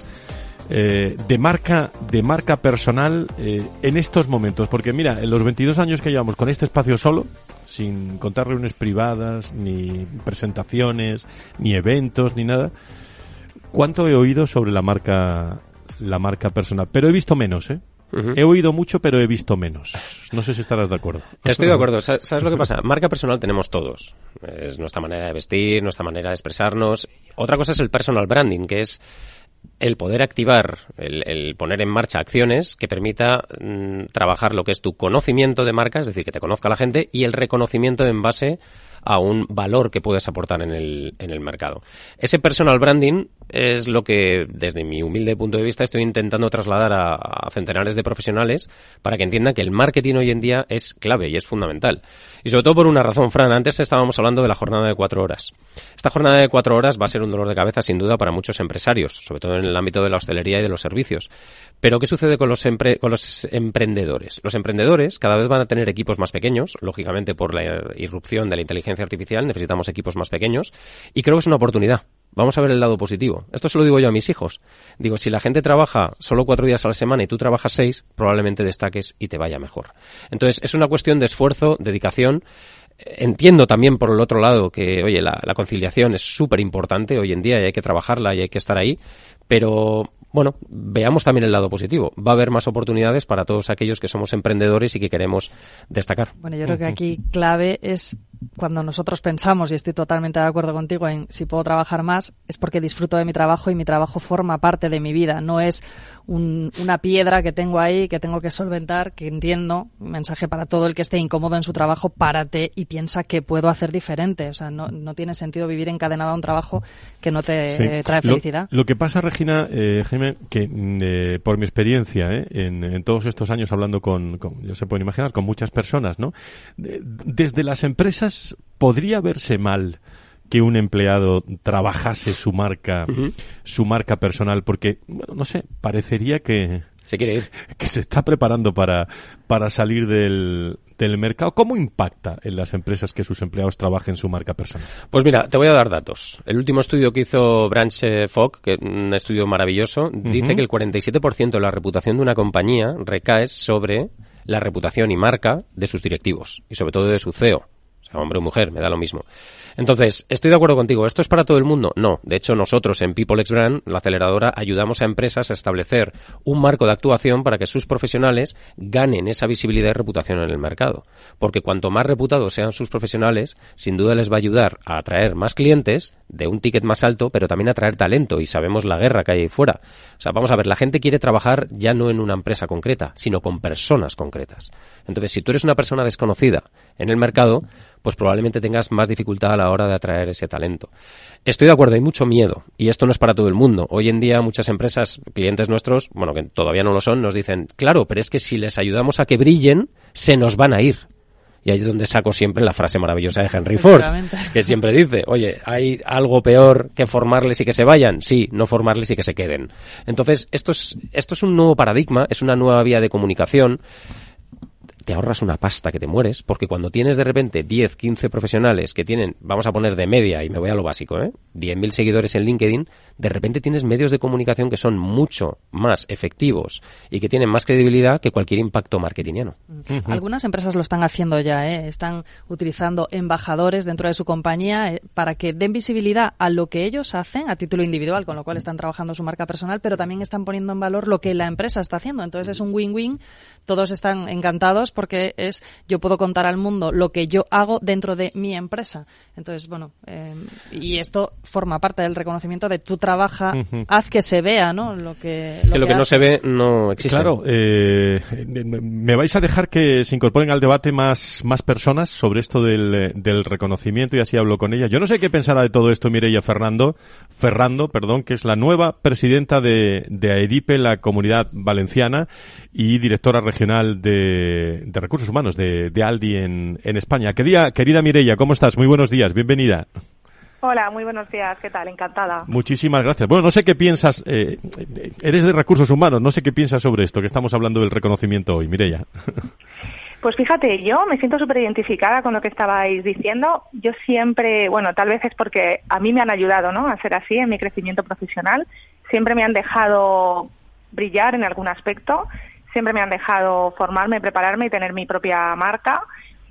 eh, de marca de marca personal eh, en estos momentos? Porque mira, en los veintidós años que llevamos con este espacio solo, sin contar reuniones privadas, ni presentaciones, ni eventos, ni nada, ¿cuánto he oído sobre la marca la marca personal? Pero he visto menos, ¿eh? Uh-huh. He oído mucho, pero he visto menos. No sé si estarás de acuerdo. Estoy de acuerdo. ¿Sabes lo que pasa? Marca personal tenemos todos. Es nuestra manera de vestir, nuestra manera de expresarnos. Otra cosa es el personal branding, que es el poder activar, el, el poner en marcha acciones que permita mmm, trabajar lo que es tu conocimiento de marca, es decir, que te conozca la gente, y el reconocimiento en base a un valor que puedes aportar en el, en el mercado. Ese personal branding es lo que, desde mi humilde punto de vista, estoy intentando trasladar a, a centenares de profesionales para que entiendan que el marketing hoy en día es clave y es fundamental. Y sobre todo por una razón, Fran. Antes estábamos hablando de la jornada de cuatro horas. Esta jornada de cuatro horas va a ser un dolor de cabeza, sin duda, para muchos empresarios, sobre todo en el ámbito de la hostelería y de los servicios. Pero, ¿qué sucede con los, empre- con los emprendedores? Los emprendedores cada vez van a tener equipos más pequeños, lógicamente por la irrupción de la inteligencia artificial, necesitamos equipos más pequeños, y creo que es una oportunidad. Vamos a ver el lado positivo. Esto se lo digo yo a mis hijos. Digo, si la gente trabaja solo cuatro días a la semana y tú trabajas seis, probablemente destaques y te vaya mejor. Entonces, es una cuestión de esfuerzo, dedicación. Entiendo también, por el otro lado, que, oye, la, la conciliación es súper importante hoy en día y hay que trabajarla y hay que estar ahí, pero bueno, veamos también el lado positivo. Va a haber más oportunidades para todos aquellos que somos emprendedores y que queremos destacar. Bueno, yo creo que aquí clave es cuando nosotros pensamos, y estoy totalmente de acuerdo contigo en si puedo trabajar más, es porque disfruto de mi trabajo y mi trabajo forma parte de mi vida. No es un, una piedra que tengo ahí, que tengo que solventar, que entiendo, un mensaje para todo el que esté incómodo en su trabajo, párate y piensa que puedo hacer diferente. O sea, no, no tiene sentido vivir encadenado a un trabajo que no te sí. eh, trae felicidad. Lo, lo que pasa, Regina, eh, Jaime, que eh, por mi experiencia eh, en, en todos estos años hablando con, con, ya se pueden imaginar, con muchas personas, ¿no? De, desde las empresas podría verse mal que un empleado trabajase su marca, uh-huh. su marca personal, porque, bueno, no sé, parecería que se quiere ir, que se está preparando para para salir del del mercado. ¿Cómo impacta en las empresas que sus empleados trabajen su marca personal? Pues mira, te voy a dar datos. El último estudio que hizo Branch Fogg, que es un estudio maravilloso, uh-huh. dice que el cuarenta y siete por ciento de la reputación de una compañía recae sobre la reputación y marca de sus directivos y sobre todo de su C E O. O sea, hombre o mujer, me da lo mismo. Entonces, estoy de acuerdo contigo. ¿Esto es para todo el mundo? No. De hecho, nosotros en PeopleX Brand, la aceleradora, ayudamos a empresas a establecer un marco de actuación para que sus profesionales ganen esa visibilidad y reputación en el mercado. Porque cuanto más reputados sean sus profesionales, sin duda les va a ayudar a atraer más clientes de un ticket más alto, pero también a atraer talento. Y sabemos la guerra que hay ahí fuera. O sea, vamos a ver, la gente quiere trabajar ya no en una empresa concreta, sino con personas concretas. Entonces, si tú eres una persona desconocida en el mercado, pues probablemente tengas más dificultad a la hora de atraer ese talento. Estoy de acuerdo, hay mucho miedo, y esto no es para todo el mundo. Hoy en día muchas empresas, clientes nuestros, bueno, que todavía no lo son, nos dicen, claro, pero es que si les ayudamos a que brillen, se nos van a ir. Y ahí es donde saco siempre la frase maravillosa de Henry Ford, que siempre dice, oye, ¿hay algo peor que formarles y que se vayan? Sí, no formarles y que se queden. Entonces, esto es, esto es un nuevo paradigma, es una nueva vía de comunicación. Te ahorras una pasta que te mueres, porque cuando tienes de repente diez, quince profesionales que tienen, vamos a poner de media, y me voy a lo básico, ¿eh? diez mil seguidores en LinkedIn, de repente tienes medios de comunicación que son mucho más efectivos y que tienen más credibilidad que cualquier impacto marketingiano. Uh-huh. Algunas empresas lo están haciendo ya, ¿eh? Están utilizando embajadores dentro de su compañía eh, para que den visibilidad a lo que ellos hacen a título individual, con lo cual están trabajando su marca personal, pero también están poniendo en valor lo que la empresa está haciendo. Entonces es un win-win, todos están encantados porque es yo puedo contar al mundo lo que yo hago dentro de mi empresa. Entonces, bueno, eh, y esto forma parte del reconocimiento de tu trabaja, uh-huh. haz que se vea, ¿no? Lo que, es que lo lo que, que no se ve no existe. Claro, eh, me vais a dejar que se incorporen al debate más, más personas sobre esto del, del reconocimiento y así hablo con ella. Yo no sé qué pensará de todo esto Mireia Fernando, Ferrando, perdón, que es la nueva presidenta de, de AEDIPE, la Comunidad Valenciana, y directora regional de, de Recursos Humanos de, de Aldi en, en España. Querida, querida Mireia, ¿cómo estás? Muy buenos días, bienvenida. Hola, muy buenos días, ¿qué tal? Encantada. Muchísimas gracias. Bueno, no sé qué piensas, eh, eres de Recursos Humanos, no sé qué piensas sobre esto, que estamos hablando del reconocimiento hoy, Mireia. Pues fíjate, yo me siento súper identificada con lo que estabais diciendo. Yo siempre, bueno, tal vez es porque a mí me han ayudado, ¿no?, a ser así en mi crecimiento profesional. Siempre me han dejado brillar en algún aspecto, siempre me han dejado formarme, prepararme y tener mi propia marca.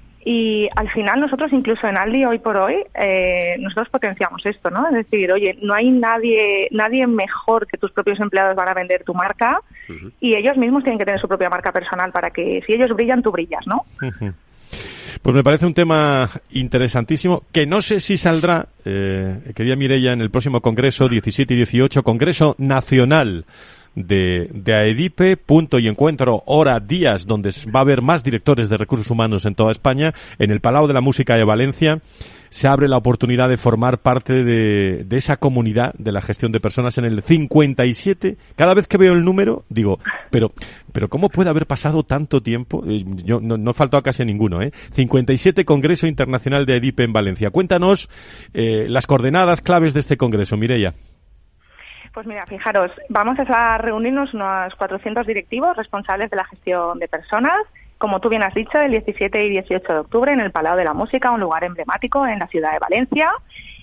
Y al final nosotros, incluso en Aldi, hoy por hoy, eh, nosotros potenciamos esto, ¿no? Es decir, oye, no hay nadie nadie mejor que tus propios empleados van a vender tu marca, uh-huh. y ellos mismos tienen que tener su propia marca personal para que si ellos brillan, tú brillas, ¿no? Uh-huh. Pues me parece un tema interesantísimo, que no sé si saldrá, eh, querida Mireia, en el próximo Congreso, diecisiete y dieciocho, Congreso Nacional de, de AEDIPE, punto y encuentro, hora, días, donde va a haber más directores de recursos humanos en toda España, en el Palau de la Música de Valencia. Se abre la oportunidad de formar parte de, de esa comunidad de la gestión de personas en el cincuenta y siete. Cada vez que veo el número, digo, pero pero ¿cómo puede haber pasado tanto tiempo? Yo no, no he faltado casi a ninguno, ¿eh? cincuenta y siete Congreso Internacional de AEDIPE en Valencia. Cuéntanos eh, las coordenadas claves de este congreso, Mireia. Pues mira, fijaros, vamos a reunirnos unos cuatrocientos directivos responsables de la gestión de personas, como tú bien has dicho, el diecisiete y dieciocho de octubre en el Palau de la Música, un lugar emblemático en la ciudad de Valencia.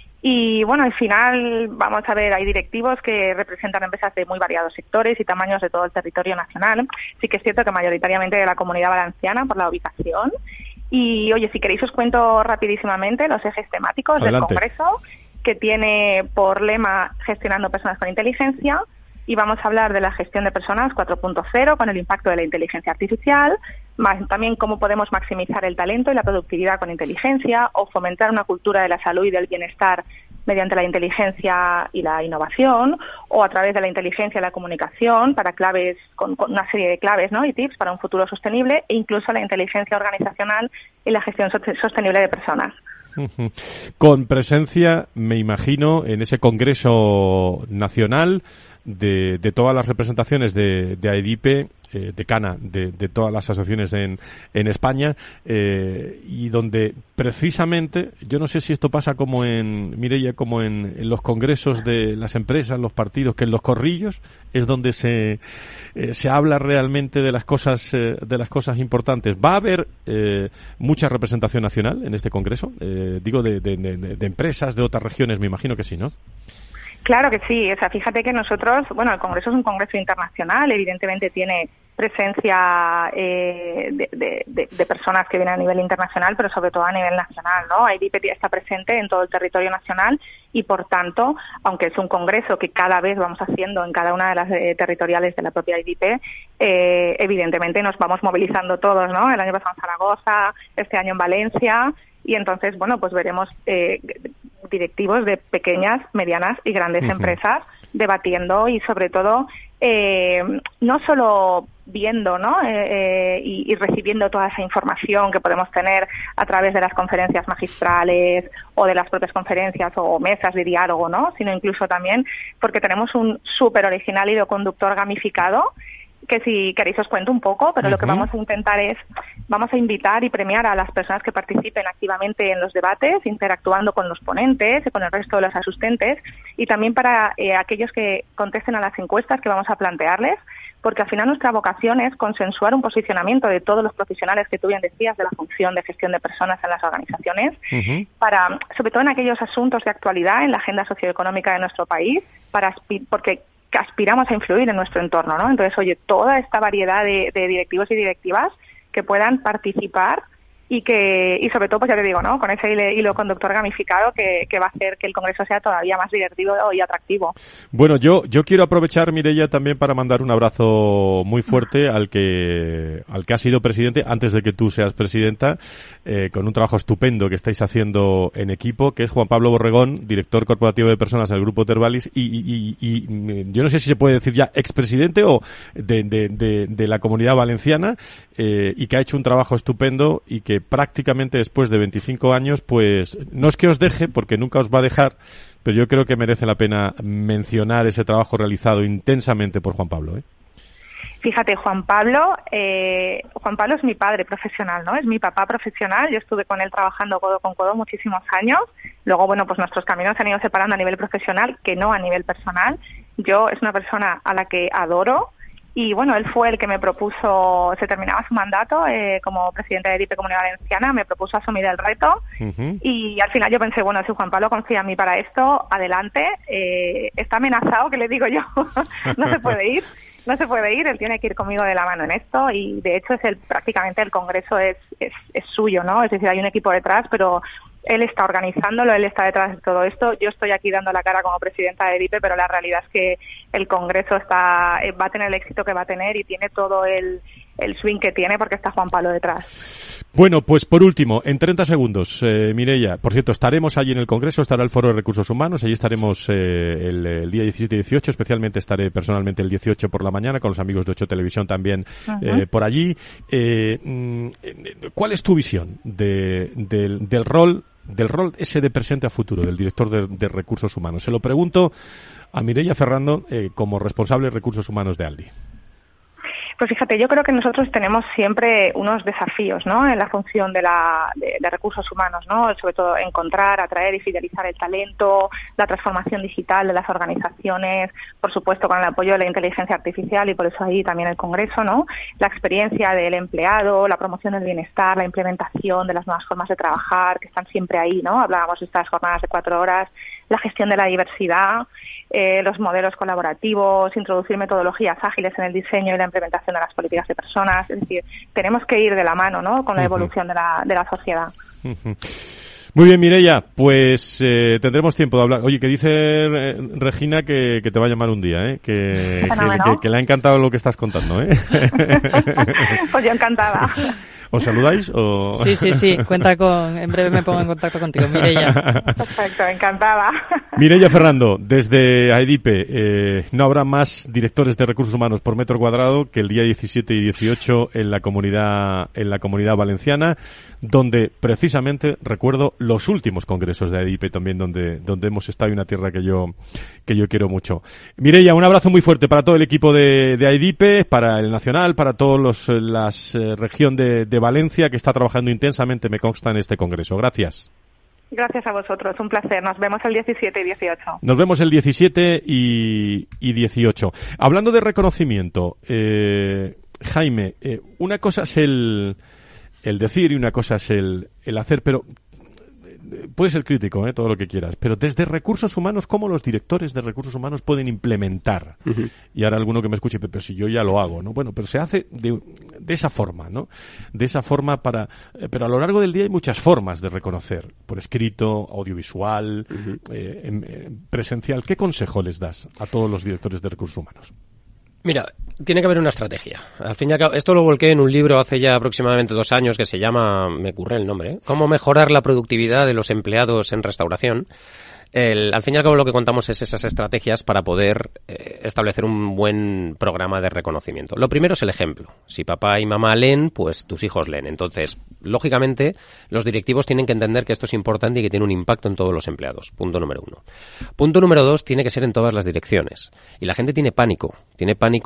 Y bueno, al final vamos a ver, hay directivos que representan empresas de muy variados sectores y tamaños de todo el territorio nacional. Sí que es cierto que mayoritariamente de la Comunidad Valenciana por la ubicación. Y oye, si queréis os cuento rapidísimamente los ejes temáticos Adelante. del Congreso, que tiene por lema Gestionando Personas con Inteligencia, y vamos a hablar de la gestión de personas cuatro punto cero con el impacto de la inteligencia artificial, más también cómo podemos maximizar el talento y la productividad con inteligencia, o fomentar una cultura de la salud y del bienestar mediante la inteligencia y la innovación, o a través de la inteligencia y la comunicación para claves, con, con una serie de claves, ¿no?, y tips para un futuro sostenible, e incluso la inteligencia organizacional y la gestión sostenible de personas. Con presencia, me imagino, en ese Congreso Nacional de, de todas las representaciones de, de AEDIPE, eh, decana de, de todas las asociaciones en, en España, eh, y donde precisamente, yo no sé si esto pasa como en, Mireia, como en, en los congresos de las empresas, los partidos, que en los corrillos es donde se eh, se habla realmente de las cosas eh, de las cosas importantes. ¿Va a haber eh, mucha representación nacional en este congreso? Eh, digo, de, de, de, de empresas de otras regiones, me imagino que sí, ¿no? Claro que sí, o sea, fíjate que nosotros, bueno, el Congreso es un congreso internacional, evidentemente tiene presencia eh, de, de, de, de personas que vienen a nivel internacional, pero sobre todo a nivel nacional, ¿no? AEDIPE está presente en todo el territorio nacional y, por tanto, aunque es un congreso que cada vez vamos haciendo en cada una de las eh, territoriales de la propia AEDIPE, eh, evidentemente nos vamos movilizando todos, ¿no? El año pasado en Zaragoza, este año en Valencia, y entonces, bueno, pues veremos eh, directivos de pequeñas, medianas y grandes uh-huh. empresas debatiendo y, sobre todo, eh, no solo viendo, ¿no? Eh, eh, y, y recibiendo toda esa información que podemos tener a través de las conferencias magistrales o de las propias conferencias o mesas de diálogo, ¿no? Sino incluso también porque tenemos un súper original hilo conductor gamificado que si queréis os cuento un poco, pero uh-huh. lo que vamos a intentar es, vamos a invitar y premiar a las personas que participen activamente en los debates, interactuando con los ponentes y con el resto de los asistentes, y también para eh, aquellos que contesten a las encuestas que vamos a plantearles, porque al final nuestra vocación es consensuar un posicionamiento de todos los profesionales que tú bien decías de la función de gestión de personas en las organizaciones, uh-huh. para, sobre todo en aquellos asuntos de actualidad en la agenda socioeconómica de nuestro país, para porque que aspiramos a influir en nuestro entorno, ¿no? Entonces, oye, toda esta variedad de, de directivos y directivas que puedan participar y que, y sobre todo, pues ya te digo, ¿no? Con ese hilo, hilo conductor gamificado que, que va a hacer que el Congreso sea todavía más divertido y atractivo. Bueno, yo, yo quiero aprovechar, Mireia, también para mandar un abrazo muy fuerte al que, al que ha sido presidente antes de que tú seas presidenta, eh, con un trabajo estupendo que estáis haciendo en equipo, que es Juan Pablo Borregón, director corporativo de personas del Grupo Tervalis, y, y, y, y yo no sé si se puede decir ya expresidente o de, de, de, de la Comunidad Valenciana, eh, y que ha hecho un trabajo estupendo y que prácticamente después de veinticinco años, pues no es que os deje, porque nunca os va a dejar, pero yo creo que merece la pena mencionar ese trabajo realizado intensamente por Juan Pablo, ¿eh? Fíjate, Juan Pablo, eh, Juan Pablo es mi padre profesional, ¿no? Es mi papá profesional. Yo estuve con él trabajando codo con codo muchísimos años. Luego, bueno, pues nuestros caminos se han ido separando a nivel profesional, que no a nivel personal. Yo es una persona a la que adoro. Y bueno, él fue el que me propuso, se terminaba su mandato eh, como presidente de EDIPE Comunidad Valenciana, me propuso asumir el reto uh-huh. y al final yo pensé, bueno, si Juan Pablo confía en mí para esto, adelante, eh, está amenazado, que le digo yo, no se puede ir, no se puede ir, él tiene que ir conmigo de la mano en esto y de hecho es el prácticamente el Congreso es, es, es suyo, ¿no? Es decir, hay un equipo detrás, pero él está organizándolo, él está detrás de todo esto. Yo estoy aquí dando la cara como presidenta de EDIPE, pero la realidad es que el Congreso está va a tener el éxito que va a tener y tiene todo el, el swing que tiene porque está Juan Pablo detrás. Bueno, pues por último, en treinta segundos, eh, Mireia, por cierto, estaremos allí en el Congreso, estará el Foro de Recursos Humanos, allí estaremos eh, el, el día diecisiete y dieciocho, especialmente estaré personalmente el dieciocho por la mañana con los amigos de Ocho Televisión también uh-huh. eh, por allí. Eh, ¿Cuál es tu visión de, del, del rol del rol ese de presente a futuro del director de, de Recursos Humanos? Se lo pregunto a Mireia Ferrando eh, como responsable de Recursos Humanos de Aldi. Pues fíjate, yo creo que nosotros tenemos siempre unos desafíos, ¿no? En la función de, la, de, de recursos humanos, ¿no? Sobre todo encontrar, atraer y fidelizar el talento, la transformación digital de las organizaciones, por supuesto con el apoyo de la inteligencia artificial y por eso ahí también el Congreso, ¿no? La experiencia del empleado, la promoción del bienestar, la implementación de las nuevas formas de trabajar que están siempre ahí, ¿no? Hablábamos de estas jornadas de cuatro horas, la gestión de la diversidad, eh, los modelos colaborativos, introducir metodologías ágiles en el diseño y la implementación de las políticas de personas. Es decir, tenemos que ir de la mano, ¿no? Con la evolución uh-huh. de la de la sociedad. Uh-huh. Muy bien, Mireia, pues eh, tendremos tiempo de hablar. Oye, que dice eh, Regina que, que te va a llamar un día, ¿eh? Que, que, que, que le ha encantado lo que estás contando, ¿eh? Pues yo encantada. ¿Os saludáis? O... Sí, sí, sí. Cuenta con... En breve me pongo en contacto contigo, Mireia. Perfecto, encantada. Mireia Ferrando, desde AEDIPE, eh, no habrá más directores de recursos humanos por metro cuadrado que el día diecisiete y dieciocho en la comunidad, en la Comunidad Valenciana, donde precisamente recuerdo los últimos congresos de AEDIPE también, donde, donde hemos estado en una tierra que yo, que yo quiero mucho. Mireia, un abrazo muy fuerte para todo el equipo de, de AEDIPE, para el Nacional, para todos los, las eh, región de, de Valencia, que está trabajando intensamente, me consta, en este congreso. Gracias. Gracias a vosotros, un placer. Nos vemos el diecisiete y dieciocho. Nos vemos el diecisiete y, y dieciocho. Hablando de reconocimiento, eh, Jaime, eh, una cosa es el, el decir y una cosa es el, el hacer, pero puedes ser crítico, ¿eh? Todo lo que quieras, pero desde recursos humanos, ¿cómo los directores de recursos humanos pueden implementar? Uh-huh. Y ahora alguno que me escuche, pero si yo ya lo hago, ¿no? Bueno, pero se hace de, de esa forma, ¿no? De esa forma para... Eh, pero a lo largo del día hay muchas formas de reconocer, por escrito, audiovisual, uh-huh. eh, en, en presencial. ¿Qué consejo les das a todos los directores de recursos humanos? Mira, tiene que haber una estrategia. Al fin y al cabo, esto lo volqué en un libro hace ya aproximadamente dos años que se llama, me curré el nombre, ¿eh? Cómo mejorar la productividad de los empleados en restauración. El, al fin y al cabo lo que contamos es esas estrategias para poder eh, establecer un buen programa de reconocimiento. Lo primero es el ejemplo. Si papá y mamá leen, pues tus hijos leen. Entonces, lógicamente, los directivos tienen que entender que esto es importante y que tiene un impacto en todos los empleados. Punto número uno. Punto número dos, tiene que ser en todas las direcciones. Y la gente tiene pánico. Tiene pánico a poder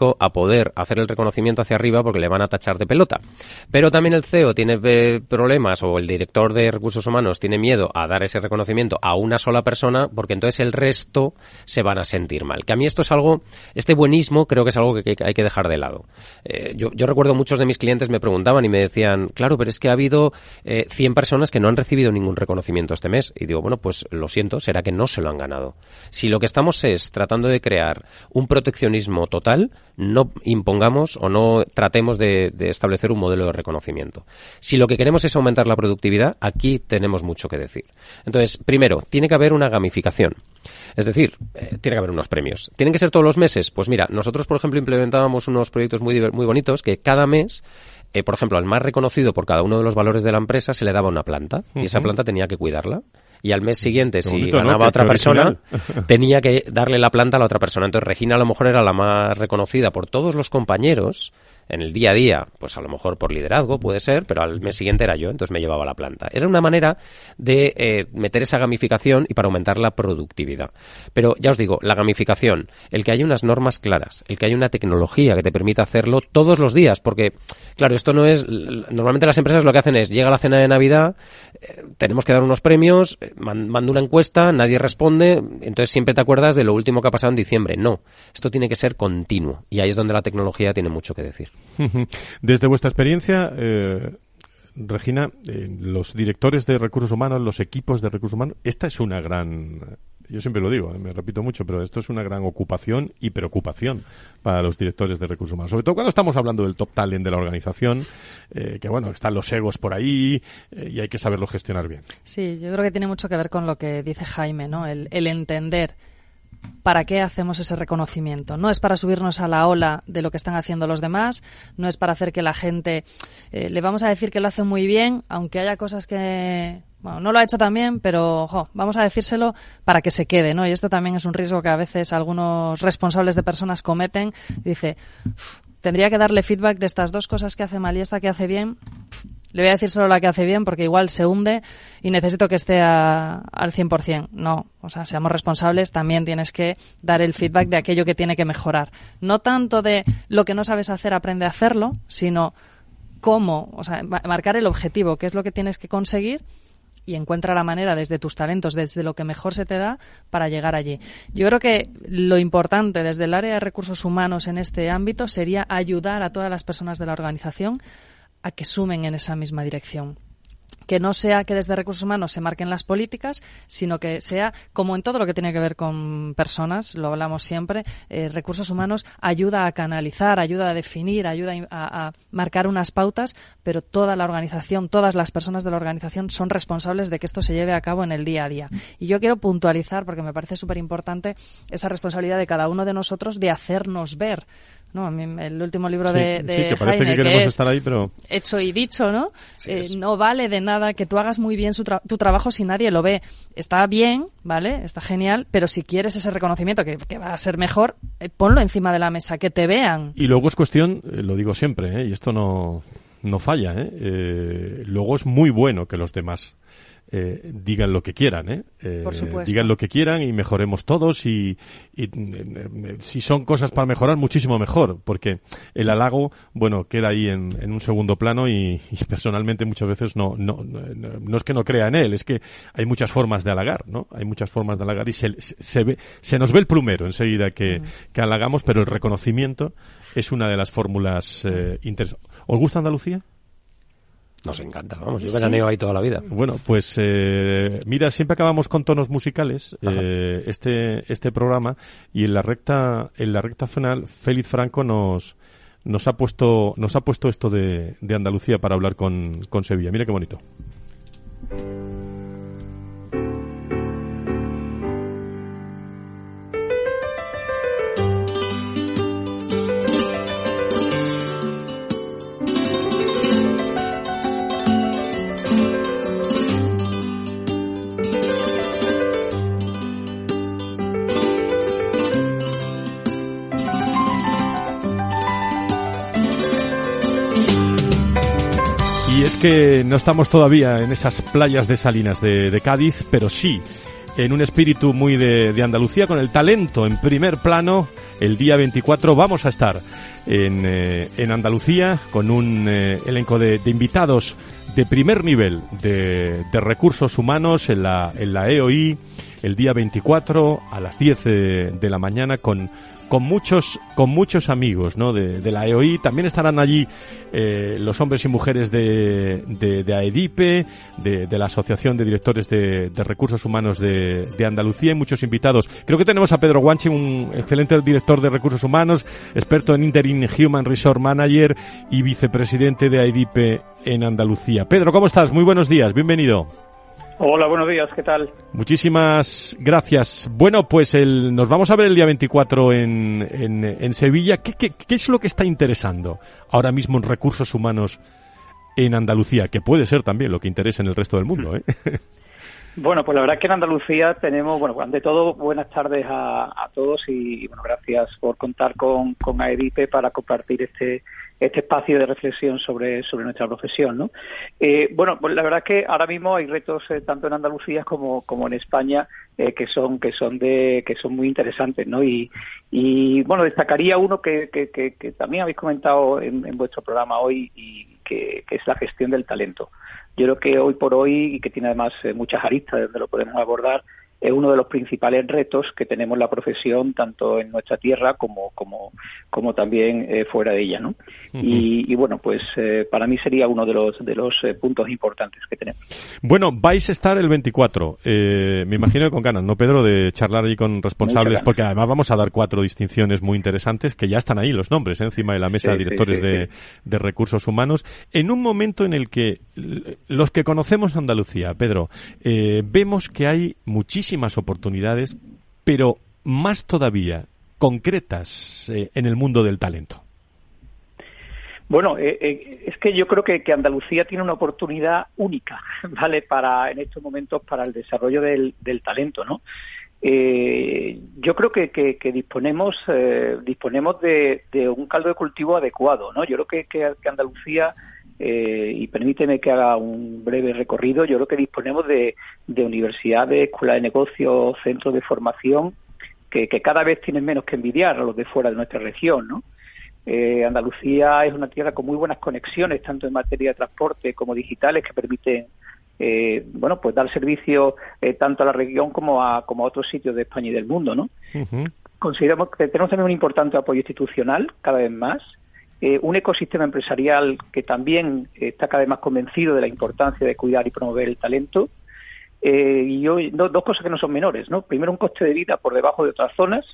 poder hacer el reconocimiento hacia arriba porque le van a tachar de pelota. Pero también el C E O tiene eh, problemas, o el director de recursos humanos tiene miedo a dar ese reconocimiento a una sola persona, porque entonces el resto se van a sentir mal. Que a mí esto es algo, este buenismo creo que es algo que, que hay que dejar de lado. Eh, yo, yo recuerdo muchos de mis clientes me preguntaban y me decían, claro, pero es que ha habido eh, cien personas que no han recibido ningún reconocimiento este mes. Y digo, bueno, pues lo siento, será que no se lo han ganado. Si lo que estamos es tratando de crear un proteccionismo total, no impongamos o no tratemos de, de establecer un modelo de reconocimiento. Si lo que queremos es aumentar la productividad, aquí tenemos mucho que decir. Entonces, primero, tiene que haber una gamificación. Es decir, eh, tiene que haber unos premios. ¿Tienen que ser todos los meses? Pues mira, nosotros, por ejemplo, implementábamos unos proyectos muy, muy bonitos que cada mes, eh, por ejemplo, al más reconocido por cada uno de los valores de la empresa se le daba una planta, uh-huh. y esa planta tenía que cuidarla. Y al mes siguiente, Qué si bonito, ganaba ¿no? otra persona, tenía que darle la planta a la otra persona. Entonces, Regina a lo mejor era la más reconocida por todos los compañeros en el día a día, pues a lo mejor por liderazgo puede ser, pero al mes siguiente era yo, entonces me llevaba la planta. Era una manera de eh, meter esa gamificación y para aumentar la productividad. Pero ya os digo, la gamificación, el que haya unas normas claras, el que haya una tecnología que te permita hacerlo todos los días, porque, claro, esto no es... Normalmente las empresas lo que hacen es, llega la cena de Navidad, eh, tenemos que dar unos premios, eh, mando una encuesta, nadie responde, entonces siempre te acuerdas de lo último que ha pasado en diciembre. No, esto tiene que ser continuo y ahí es donde la tecnología tiene mucho que decir. Desde vuestra experiencia, eh, Regina, eh, los directores de recursos humanos, los equipos de recursos humanos, esta es una gran, yo siempre lo digo, eh, me repito mucho, pero esto es una gran ocupación y preocupación para los directores de recursos humanos. Sobre todo cuando estamos hablando del top talent de la organización, eh, que bueno, están los egos por ahí eh, y hay que saberlo gestionar bien. Sí, yo creo que tiene mucho que ver con lo que dice Jaime, ¿no? El, el entender ¿para qué hacemos ese reconocimiento? No es para subirnos a la ola de lo que están haciendo los demás, no es para hacer que la gente... Eh, le vamos a decir que lo hace muy bien, aunque haya cosas que... Bueno, no lo ha hecho tan bien, pero ojo, vamos a decírselo para que se quede, ¿no? Y esto también es un riesgo que a veces algunos responsables de personas cometen. Dice, tendría que darle feedback de estas dos cosas que hace mal y esta que hace bien. Le voy a decir solo la que hace bien porque igual se hunde y necesito que esté a, al cien por ciento. No, o sea, seamos responsables, también tienes que dar el feedback de aquello que tiene que mejorar. No tanto de lo que no sabes hacer, aprende a hacerlo, sino cómo, o sea, marcar el objetivo, qué es lo que tienes que conseguir y encuentra la manera desde tus talentos, desde lo que mejor se te da para llegar allí. Yo creo que lo importante desde el área de recursos humanos en este ámbito sería ayudar a todas las personas de la organización a que sumen en esa misma dirección. Que no sea que desde recursos humanos se marquen las políticas, sino que sea, como en todo lo que tiene que ver con personas, lo hablamos siempre, eh, recursos humanos ayuda a canalizar, ayuda a definir, ayuda a, a marcar unas pautas, pero toda la organización, todas las personas de la organización son responsables de que esto se lleve a cabo en el día a día. Y yo quiero puntualizar, porque me parece súper importante, esa responsabilidad de cada uno de nosotros de hacernos ver. No, a mí el último libro sí, de, de sí, que parece Jaime, que queremos que es estar ahí, pero... Hecho y Dicho, ¿no? Sí, eh, es... No vale de nada que tú hagas muy bien su tra- tu trabajo si nadie lo ve. Está bien, ¿vale? Está genial, pero si quieres ese reconocimiento que, que va a ser mejor, eh, ponlo encima de la mesa, que te vean. Y luego es cuestión, eh, lo digo siempre, ¿eh? Y esto no, no falla, ¿eh? Eh, luego es muy bueno que los demás Eh, digan lo que quieran, ¿eh? eh Por supuesto. Digan lo que quieran y mejoremos todos y, y eh, si son cosas para mejorar, muchísimo mejor, porque el halago, bueno, queda ahí en, en un segundo plano y, y personalmente muchas veces no, no, no, no es que no crea en él, es que hay muchas formas de halagar, ¿no? Hay muchas formas de halagar y se, se, ve, se nos ve el plumero enseguida que, uh-huh. que halagamos, pero el reconocimiento es una de las fórmulas eh, interesantes. ¿Os gusta Andalucía? Nos encanta, vamos, yo me veraneo ahí toda la vida. Bueno, pues eh, mira, siempre acabamos con tonos musicales eh, este este programa y en la recta en la recta final Félix Franco nos nos ha puesto nos ha puesto esto de, de Andalucía para hablar con, con Sevilla. Mira qué bonito. Y es que no estamos todavía en esas playas de Salinas de, de Cádiz, pero sí en un espíritu muy de, de Andalucía, con el talento en primer plano. El día veinticuatro vamos a estar en, eh, en Andalucía con un eh, elenco de, de invitados de primer nivel de, de recursos humanos en la, en la E O I, el día veinticuatro a las diez de, de la mañana con, con muchos, con muchos amigos, ¿no? de, de la E O I. También estarán allí eh, los hombres y mujeres de, de, de AEDIPE, de, de la Asociación de Directores de, de Recursos Humanos de, de Andalucía, y muchos invitados. Creo que tenemos a Pedro Guanche, un excelente director de Recursos Humanos, experto en Interim Human Resource Manager y vicepresidente de AEDIPE en Andalucía. Pedro, ¿cómo estás? Muy buenos días, bienvenido. Hola, buenos días, ¿qué tal? Muchísimas gracias. Bueno, pues el, nos vamos a ver el día veinticuatro en, en, en Sevilla. ¿Qué, qué, ¿Qué es lo que está interesando ahora mismo en recursos humanos en Andalucía? Que puede ser también lo que interesa en el resto del mundo, ¿eh? Bueno, pues la verdad es que en Andalucía tenemos, bueno, ante todo, buenas tardes a, a todos y, bueno, gracias por contar con, con AEDIPE para compartir este este espacio de reflexión sobre sobre nuestra profesión, ¿no? Eh, bueno, pues la verdad es que ahora mismo hay retos eh, tanto en Andalucía como como en España eh, que son que son de que son muy interesantes, ¿no? Y y bueno, destacaría uno que que, que, que también habéis comentado en, en vuestro programa hoy y que, que es la gestión del talento. Yo creo que hoy por hoy, y que tiene además eh, muchas aristas donde lo podemos abordar, es uno de los principales retos que tenemos la profesión tanto en nuestra tierra como como como también eh, fuera de ella, ¿no? Uh-huh. Y, y bueno, pues eh, para mí sería uno de los de los eh, puntos importantes que tenemos. Bueno, vais a estar el veinticuatro, eh, me imagino que con ganas, ¿no, Pedro? De charlar ahí con responsables, porque además vamos a dar cuatro distinciones muy interesantes que ya están ahí los nombres, ¿eh? Encima de la mesa, sí, de directores sí, sí, de, sí. de recursos humanos, en un momento en el que los que conocemos Andalucía, Pedro, eh, vemos que hay muchísimas oportunidades, pero más todavía concretas eh, en el mundo del talento. Bueno, eh, eh, es que yo creo que, que Andalucía tiene una oportunidad única, ¿vale? Para en estos momentos para el desarrollo del, del talento, ¿no? Eh, yo creo que, que, que disponemos eh, disponemos de, de un caldo de cultivo adecuado, ¿no? Yo creo que, que, que Andalucía Eh, y permíteme que haga un breve recorrido. Yo creo que disponemos de, de universidades, escuelas de negocios, centros de formación que, que cada vez tienen menos que envidiar a los de fuera de nuestra región, ¿no? Eh, Andalucía es una tierra con muy buenas conexiones, tanto en materia de transporte como digitales, que permiten eh, bueno, pues dar servicio eh, tanto a la región como a, como a otros sitios de España y del mundo, ¿no? Uh-huh. Consideramos que tenemos también un importante apoyo institucional, cada vez más. Eh, un ecosistema empresarial que también está cada vez más convencido de la importancia de cuidar y promover el talento. Eh, y hoy, no, dos cosas que no son menores, ¿no? Primero, un coste de vida por debajo de otras zonas.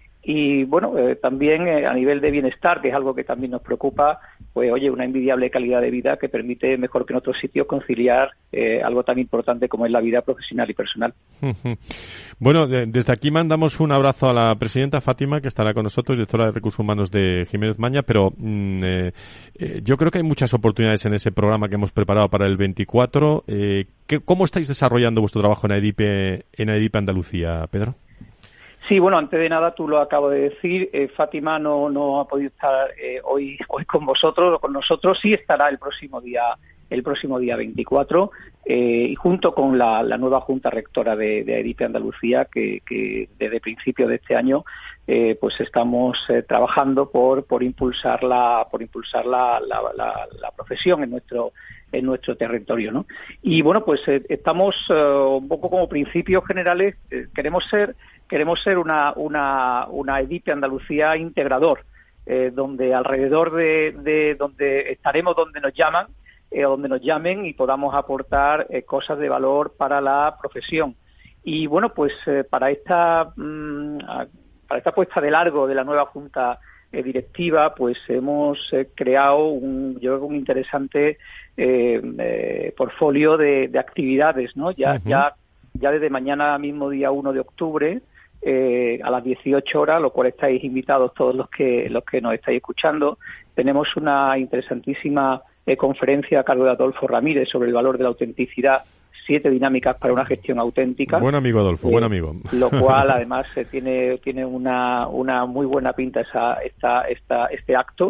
Y, bueno, eh, también eh, a nivel de bienestar, que es algo que también nos preocupa, pues, oye, una envidiable calidad de vida que permite, mejor que en otros sitios, conciliar eh, algo tan importante como es la vida profesional y personal. Uh-huh. Bueno, de, desde aquí mandamos un abrazo a la presidenta Fátima, que estará con nosotros, directora de Recursos Humanos de Jiménez Maña, pero mm, eh, eh, yo creo que hay muchas oportunidades en ese programa que hemos preparado para el veinticuatro. Eh, ¿qué, ¿Cómo estáis desarrollando vuestro trabajo en AEDIPE, en AEDIPE Andalucía, Pedro? Sí, bueno, antes de nada, tú lo acabo de decir, eh, Fátima no no ha podido estar eh, hoy hoy con vosotros o con nosotros, sí estará el próximo día el próximo día veinticuatro eh, y junto con la, la nueva Junta Rectora de, de AEDIPE Andalucía, que, que desde principios de este año eh, pues estamos eh, trabajando por por impulsar la por impulsar la, la, la, la profesión en nuestro en nuestro territorio, ¿no? Y bueno, pues eh, estamos eh, un poco como principios generales, eh, queremos ser queremos ser una una una AEDIPE Andalucía integrador, eh, donde alrededor de, de donde estaremos donde nos llaman, eh, donde nos llamen y podamos aportar eh, cosas de valor para la profesión. Y bueno, pues eh, para esta mmm, para esta puesta de largo de la nueva Junta eh, Directiva, pues hemos eh, creado un, yo creo, un interesante eh, eh, portfolio de, de actividades, ¿no? Ya uh-huh. ya ya desde mañana mismo, día uno de octubre, eh, a las dieciocho horas, lo cual estáis invitados todos los que los que nos estáis escuchando, tenemos una interesantísima eh, conferencia a cargo de Adolfo Ramírez sobre el valor de la autenticidad, siete dinámicas para una gestión auténtica. Buen amigo, Adolfo, eh, buen amigo. Lo cual, además, eh, tiene tiene una una muy buena pinta esa esta esta este acto.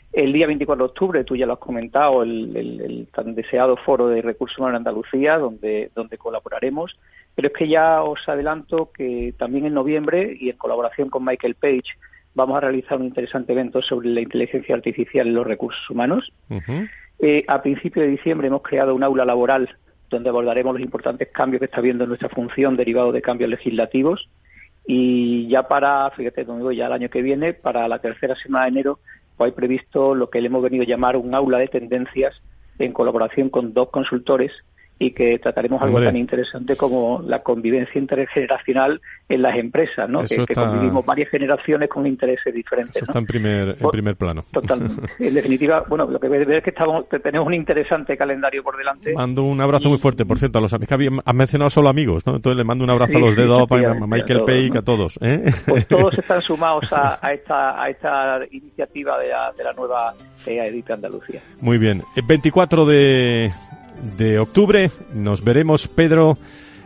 El día veinticuatro de octubre, tú ya lo has comentado, el, el, el tan deseado foro de recursos humanos en Andalucía, donde, donde colaboraremos. Pero es que ya os adelanto que también en noviembre, y en colaboración con Michael Page, vamos a realizar un interesante evento sobre la inteligencia artificial en los recursos humanos. Uh-huh. Eh, a principios de diciembre hemos creado un aula laboral donde abordaremos los importantes cambios que está habiendo en nuestra función derivados de cambios legislativos. Y ya para, fíjate, domingo, ya el año que viene, para la tercera semana de enero, pues hay previsto lo que le hemos venido a llamar un aula de tendencias en colaboración con dos consultores, y que trataremos algo Hombre. tan interesante como la convivencia intergeneracional en las empresas, ¿no? Que, está... que convivimos varias generaciones con intereses diferentes. Eso ¿no? está en primer, en primer plano. Totalmente. En definitiva, bueno, lo que ves es que estamos, tenemos un interesante calendario por delante. Mando un abrazo y... muy fuerte, por cierto, a los amigos. Que has mencionado solo amigos, ¿no? Entonces le mando un abrazo sí, a los dedos, sí, a Michael Page, ¿no? a todos. ¿eh? Pues todos están sumados a, a esta a esta iniciativa de la, de la nueva E A E D I P Andalucía. Muy bien. El veinticuatro de... de octubre nos veremos, Pedro,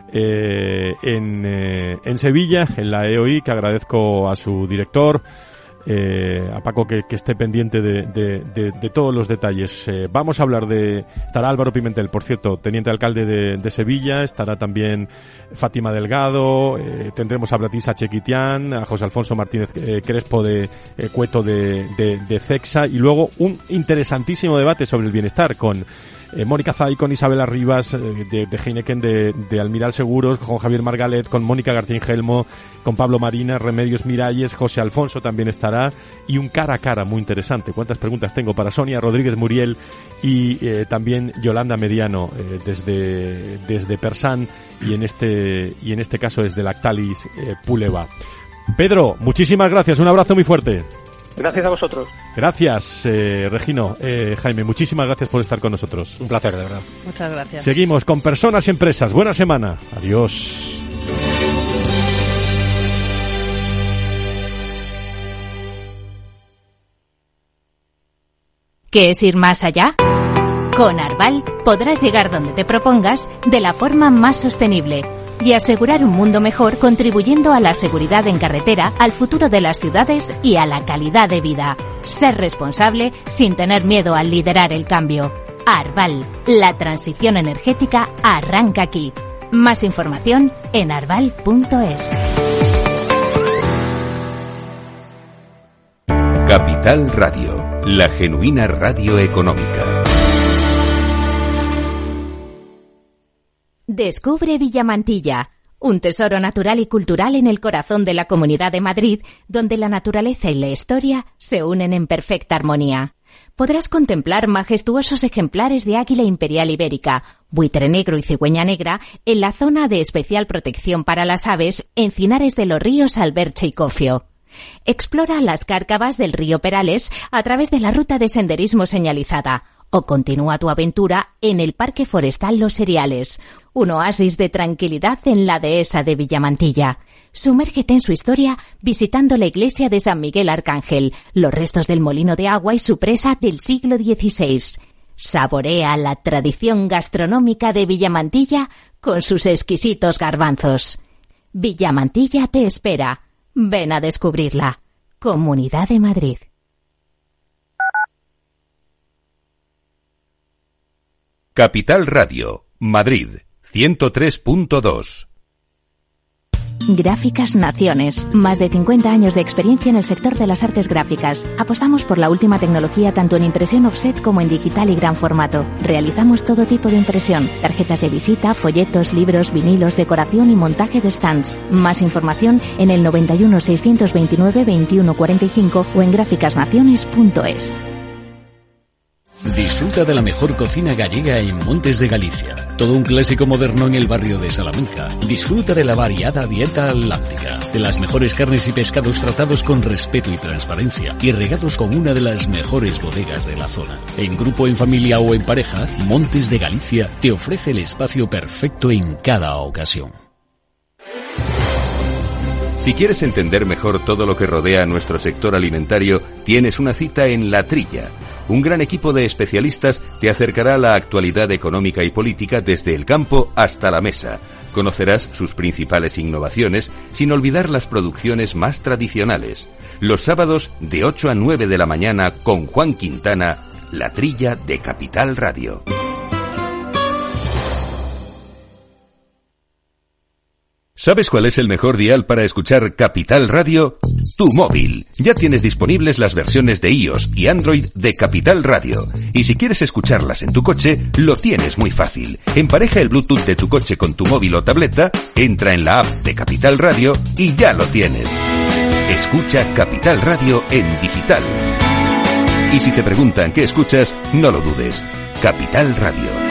eh, en, eh, en Sevilla, en la E O I, que agradezco a su director, eh, a Paco que, que esté pendiente de, de, de, de todos los detalles. Eh, vamos a hablar de... Estará Álvaro Pimentel, por cierto, teniente alcalde de, de Sevilla, estará también Fátima Delgado, eh, tendremos a Bratisa Chequitián, a José Alfonso Martínez eh, Crespo de eh, Cueto de, de, de CEXA, y luego un interesantísimo debate sobre el bienestar con Eh, Mónica Zay, con Isabela Rivas, eh, de, de Heineken, de, de Almiral Seguros, con Javier Margalet, con Mónica García Ingelmo, con Pablo Marina, Remedios Miralles, José Alfonso también estará, y un cara a cara muy interesante. ¿Cuántas preguntas tengo para Sonia Rodríguez Muriel y eh, también Yolanda Mediano eh, desde desde Persán, y en este y en este caso desde Lactalis eh, Puleva. Pedro, muchísimas gracias, un abrazo muy fuerte. Gracias a vosotros. Gracias, eh, Regino. Eh, Jaime, muchísimas gracias por estar con nosotros. Un placer, de verdad. Muchas gracias. Seguimos con Personas y Empresas. Buena semana. Adiós. ¿Qué es ir más allá? Con Arval podrás llegar donde te propongas de la forma más sostenible y asegurar un mundo mejor, contribuyendo a la seguridad en carretera, al futuro de las ciudades y a la calidad de vida. Ser responsable sin tener miedo al liderar el cambio. Arval, la transición energética arranca aquí. Más información en arval punto es. Capital Radio, la genuina radio económica. Descubre Villamantilla, un tesoro natural y cultural en el corazón de la Comunidad de Madrid, donde la naturaleza y la historia se unen en perfecta armonía. Podrás contemplar majestuosos ejemplares de águila imperial ibérica, buitre negro y cigüeña negra en la zona de especial protección para las aves Encinares de los Ríos Alberche y Cofio. Explora las cárcavas del río Perales a través de la ruta de senderismo señalizada, o continúa tu aventura en el Parque Forestal Los Seriales, un oasis de tranquilidad en la dehesa de Villamantilla. Sumérgete en su historia visitando la iglesia de San Miguel Arcángel, los restos del molino de agua y su presa del siglo dieciséis. Saborea la tradición gastronómica de Villamantilla con sus exquisitos garbanzos. Villamantilla te espera. Ven a descubrirla. Comunidad de Madrid. Capital Radio, Madrid, ciento tres punto dos. Gráficas Naciones. Más de cincuenta años de experiencia en el sector de las artes gráficas. Apostamos por la última tecnología tanto en impresión offset como en digital y gran formato. Realizamos todo tipo de impresión. Tarjetas de visita, folletos, libros, vinilos, decoración y montaje de stands. Más información en el noventa y uno, seiscientos veintinueve, veintiuno cuarenta y cinco o en gráficas naciones punto es. Disfruta de la mejor cocina gallega en Montes de Galicia. Todo un clásico moderno en el barrio de Salamanca. Disfruta de la variada dieta láctica, de las mejores carnes y pescados tratados con respeto y transparencia y regados con una de las mejores bodegas de la zona. En grupo, en familia o en pareja, Montes de Galicia te ofrece el espacio perfecto en cada ocasión. Si quieres entender mejor todo lo que rodea a nuestro sector alimentario, tienes una cita en La Trilla. Un gran equipo de especialistas te acercará a la actualidad económica y política desde el campo hasta la mesa. Conocerás sus principales innovaciones sin olvidar las producciones más tradicionales. Los sábados de ocho a nueve de la mañana con Juan Quintana, La Trilla de Capital Radio. ¿Sabes cuál es el mejor dial para escuchar Capital Radio? Tu móvil. Ya tienes disponibles las versiones de iOS y Android de Capital Radio. Y si quieres escucharlas en tu coche, lo tienes muy fácil. Empareja el Bluetooth de tu coche con tu móvil o tableta, entra en la app de Capital Radio y ya lo tienes. Escucha Capital Radio en digital. Y si te preguntan qué escuchas, no lo dudes. Capital Radio.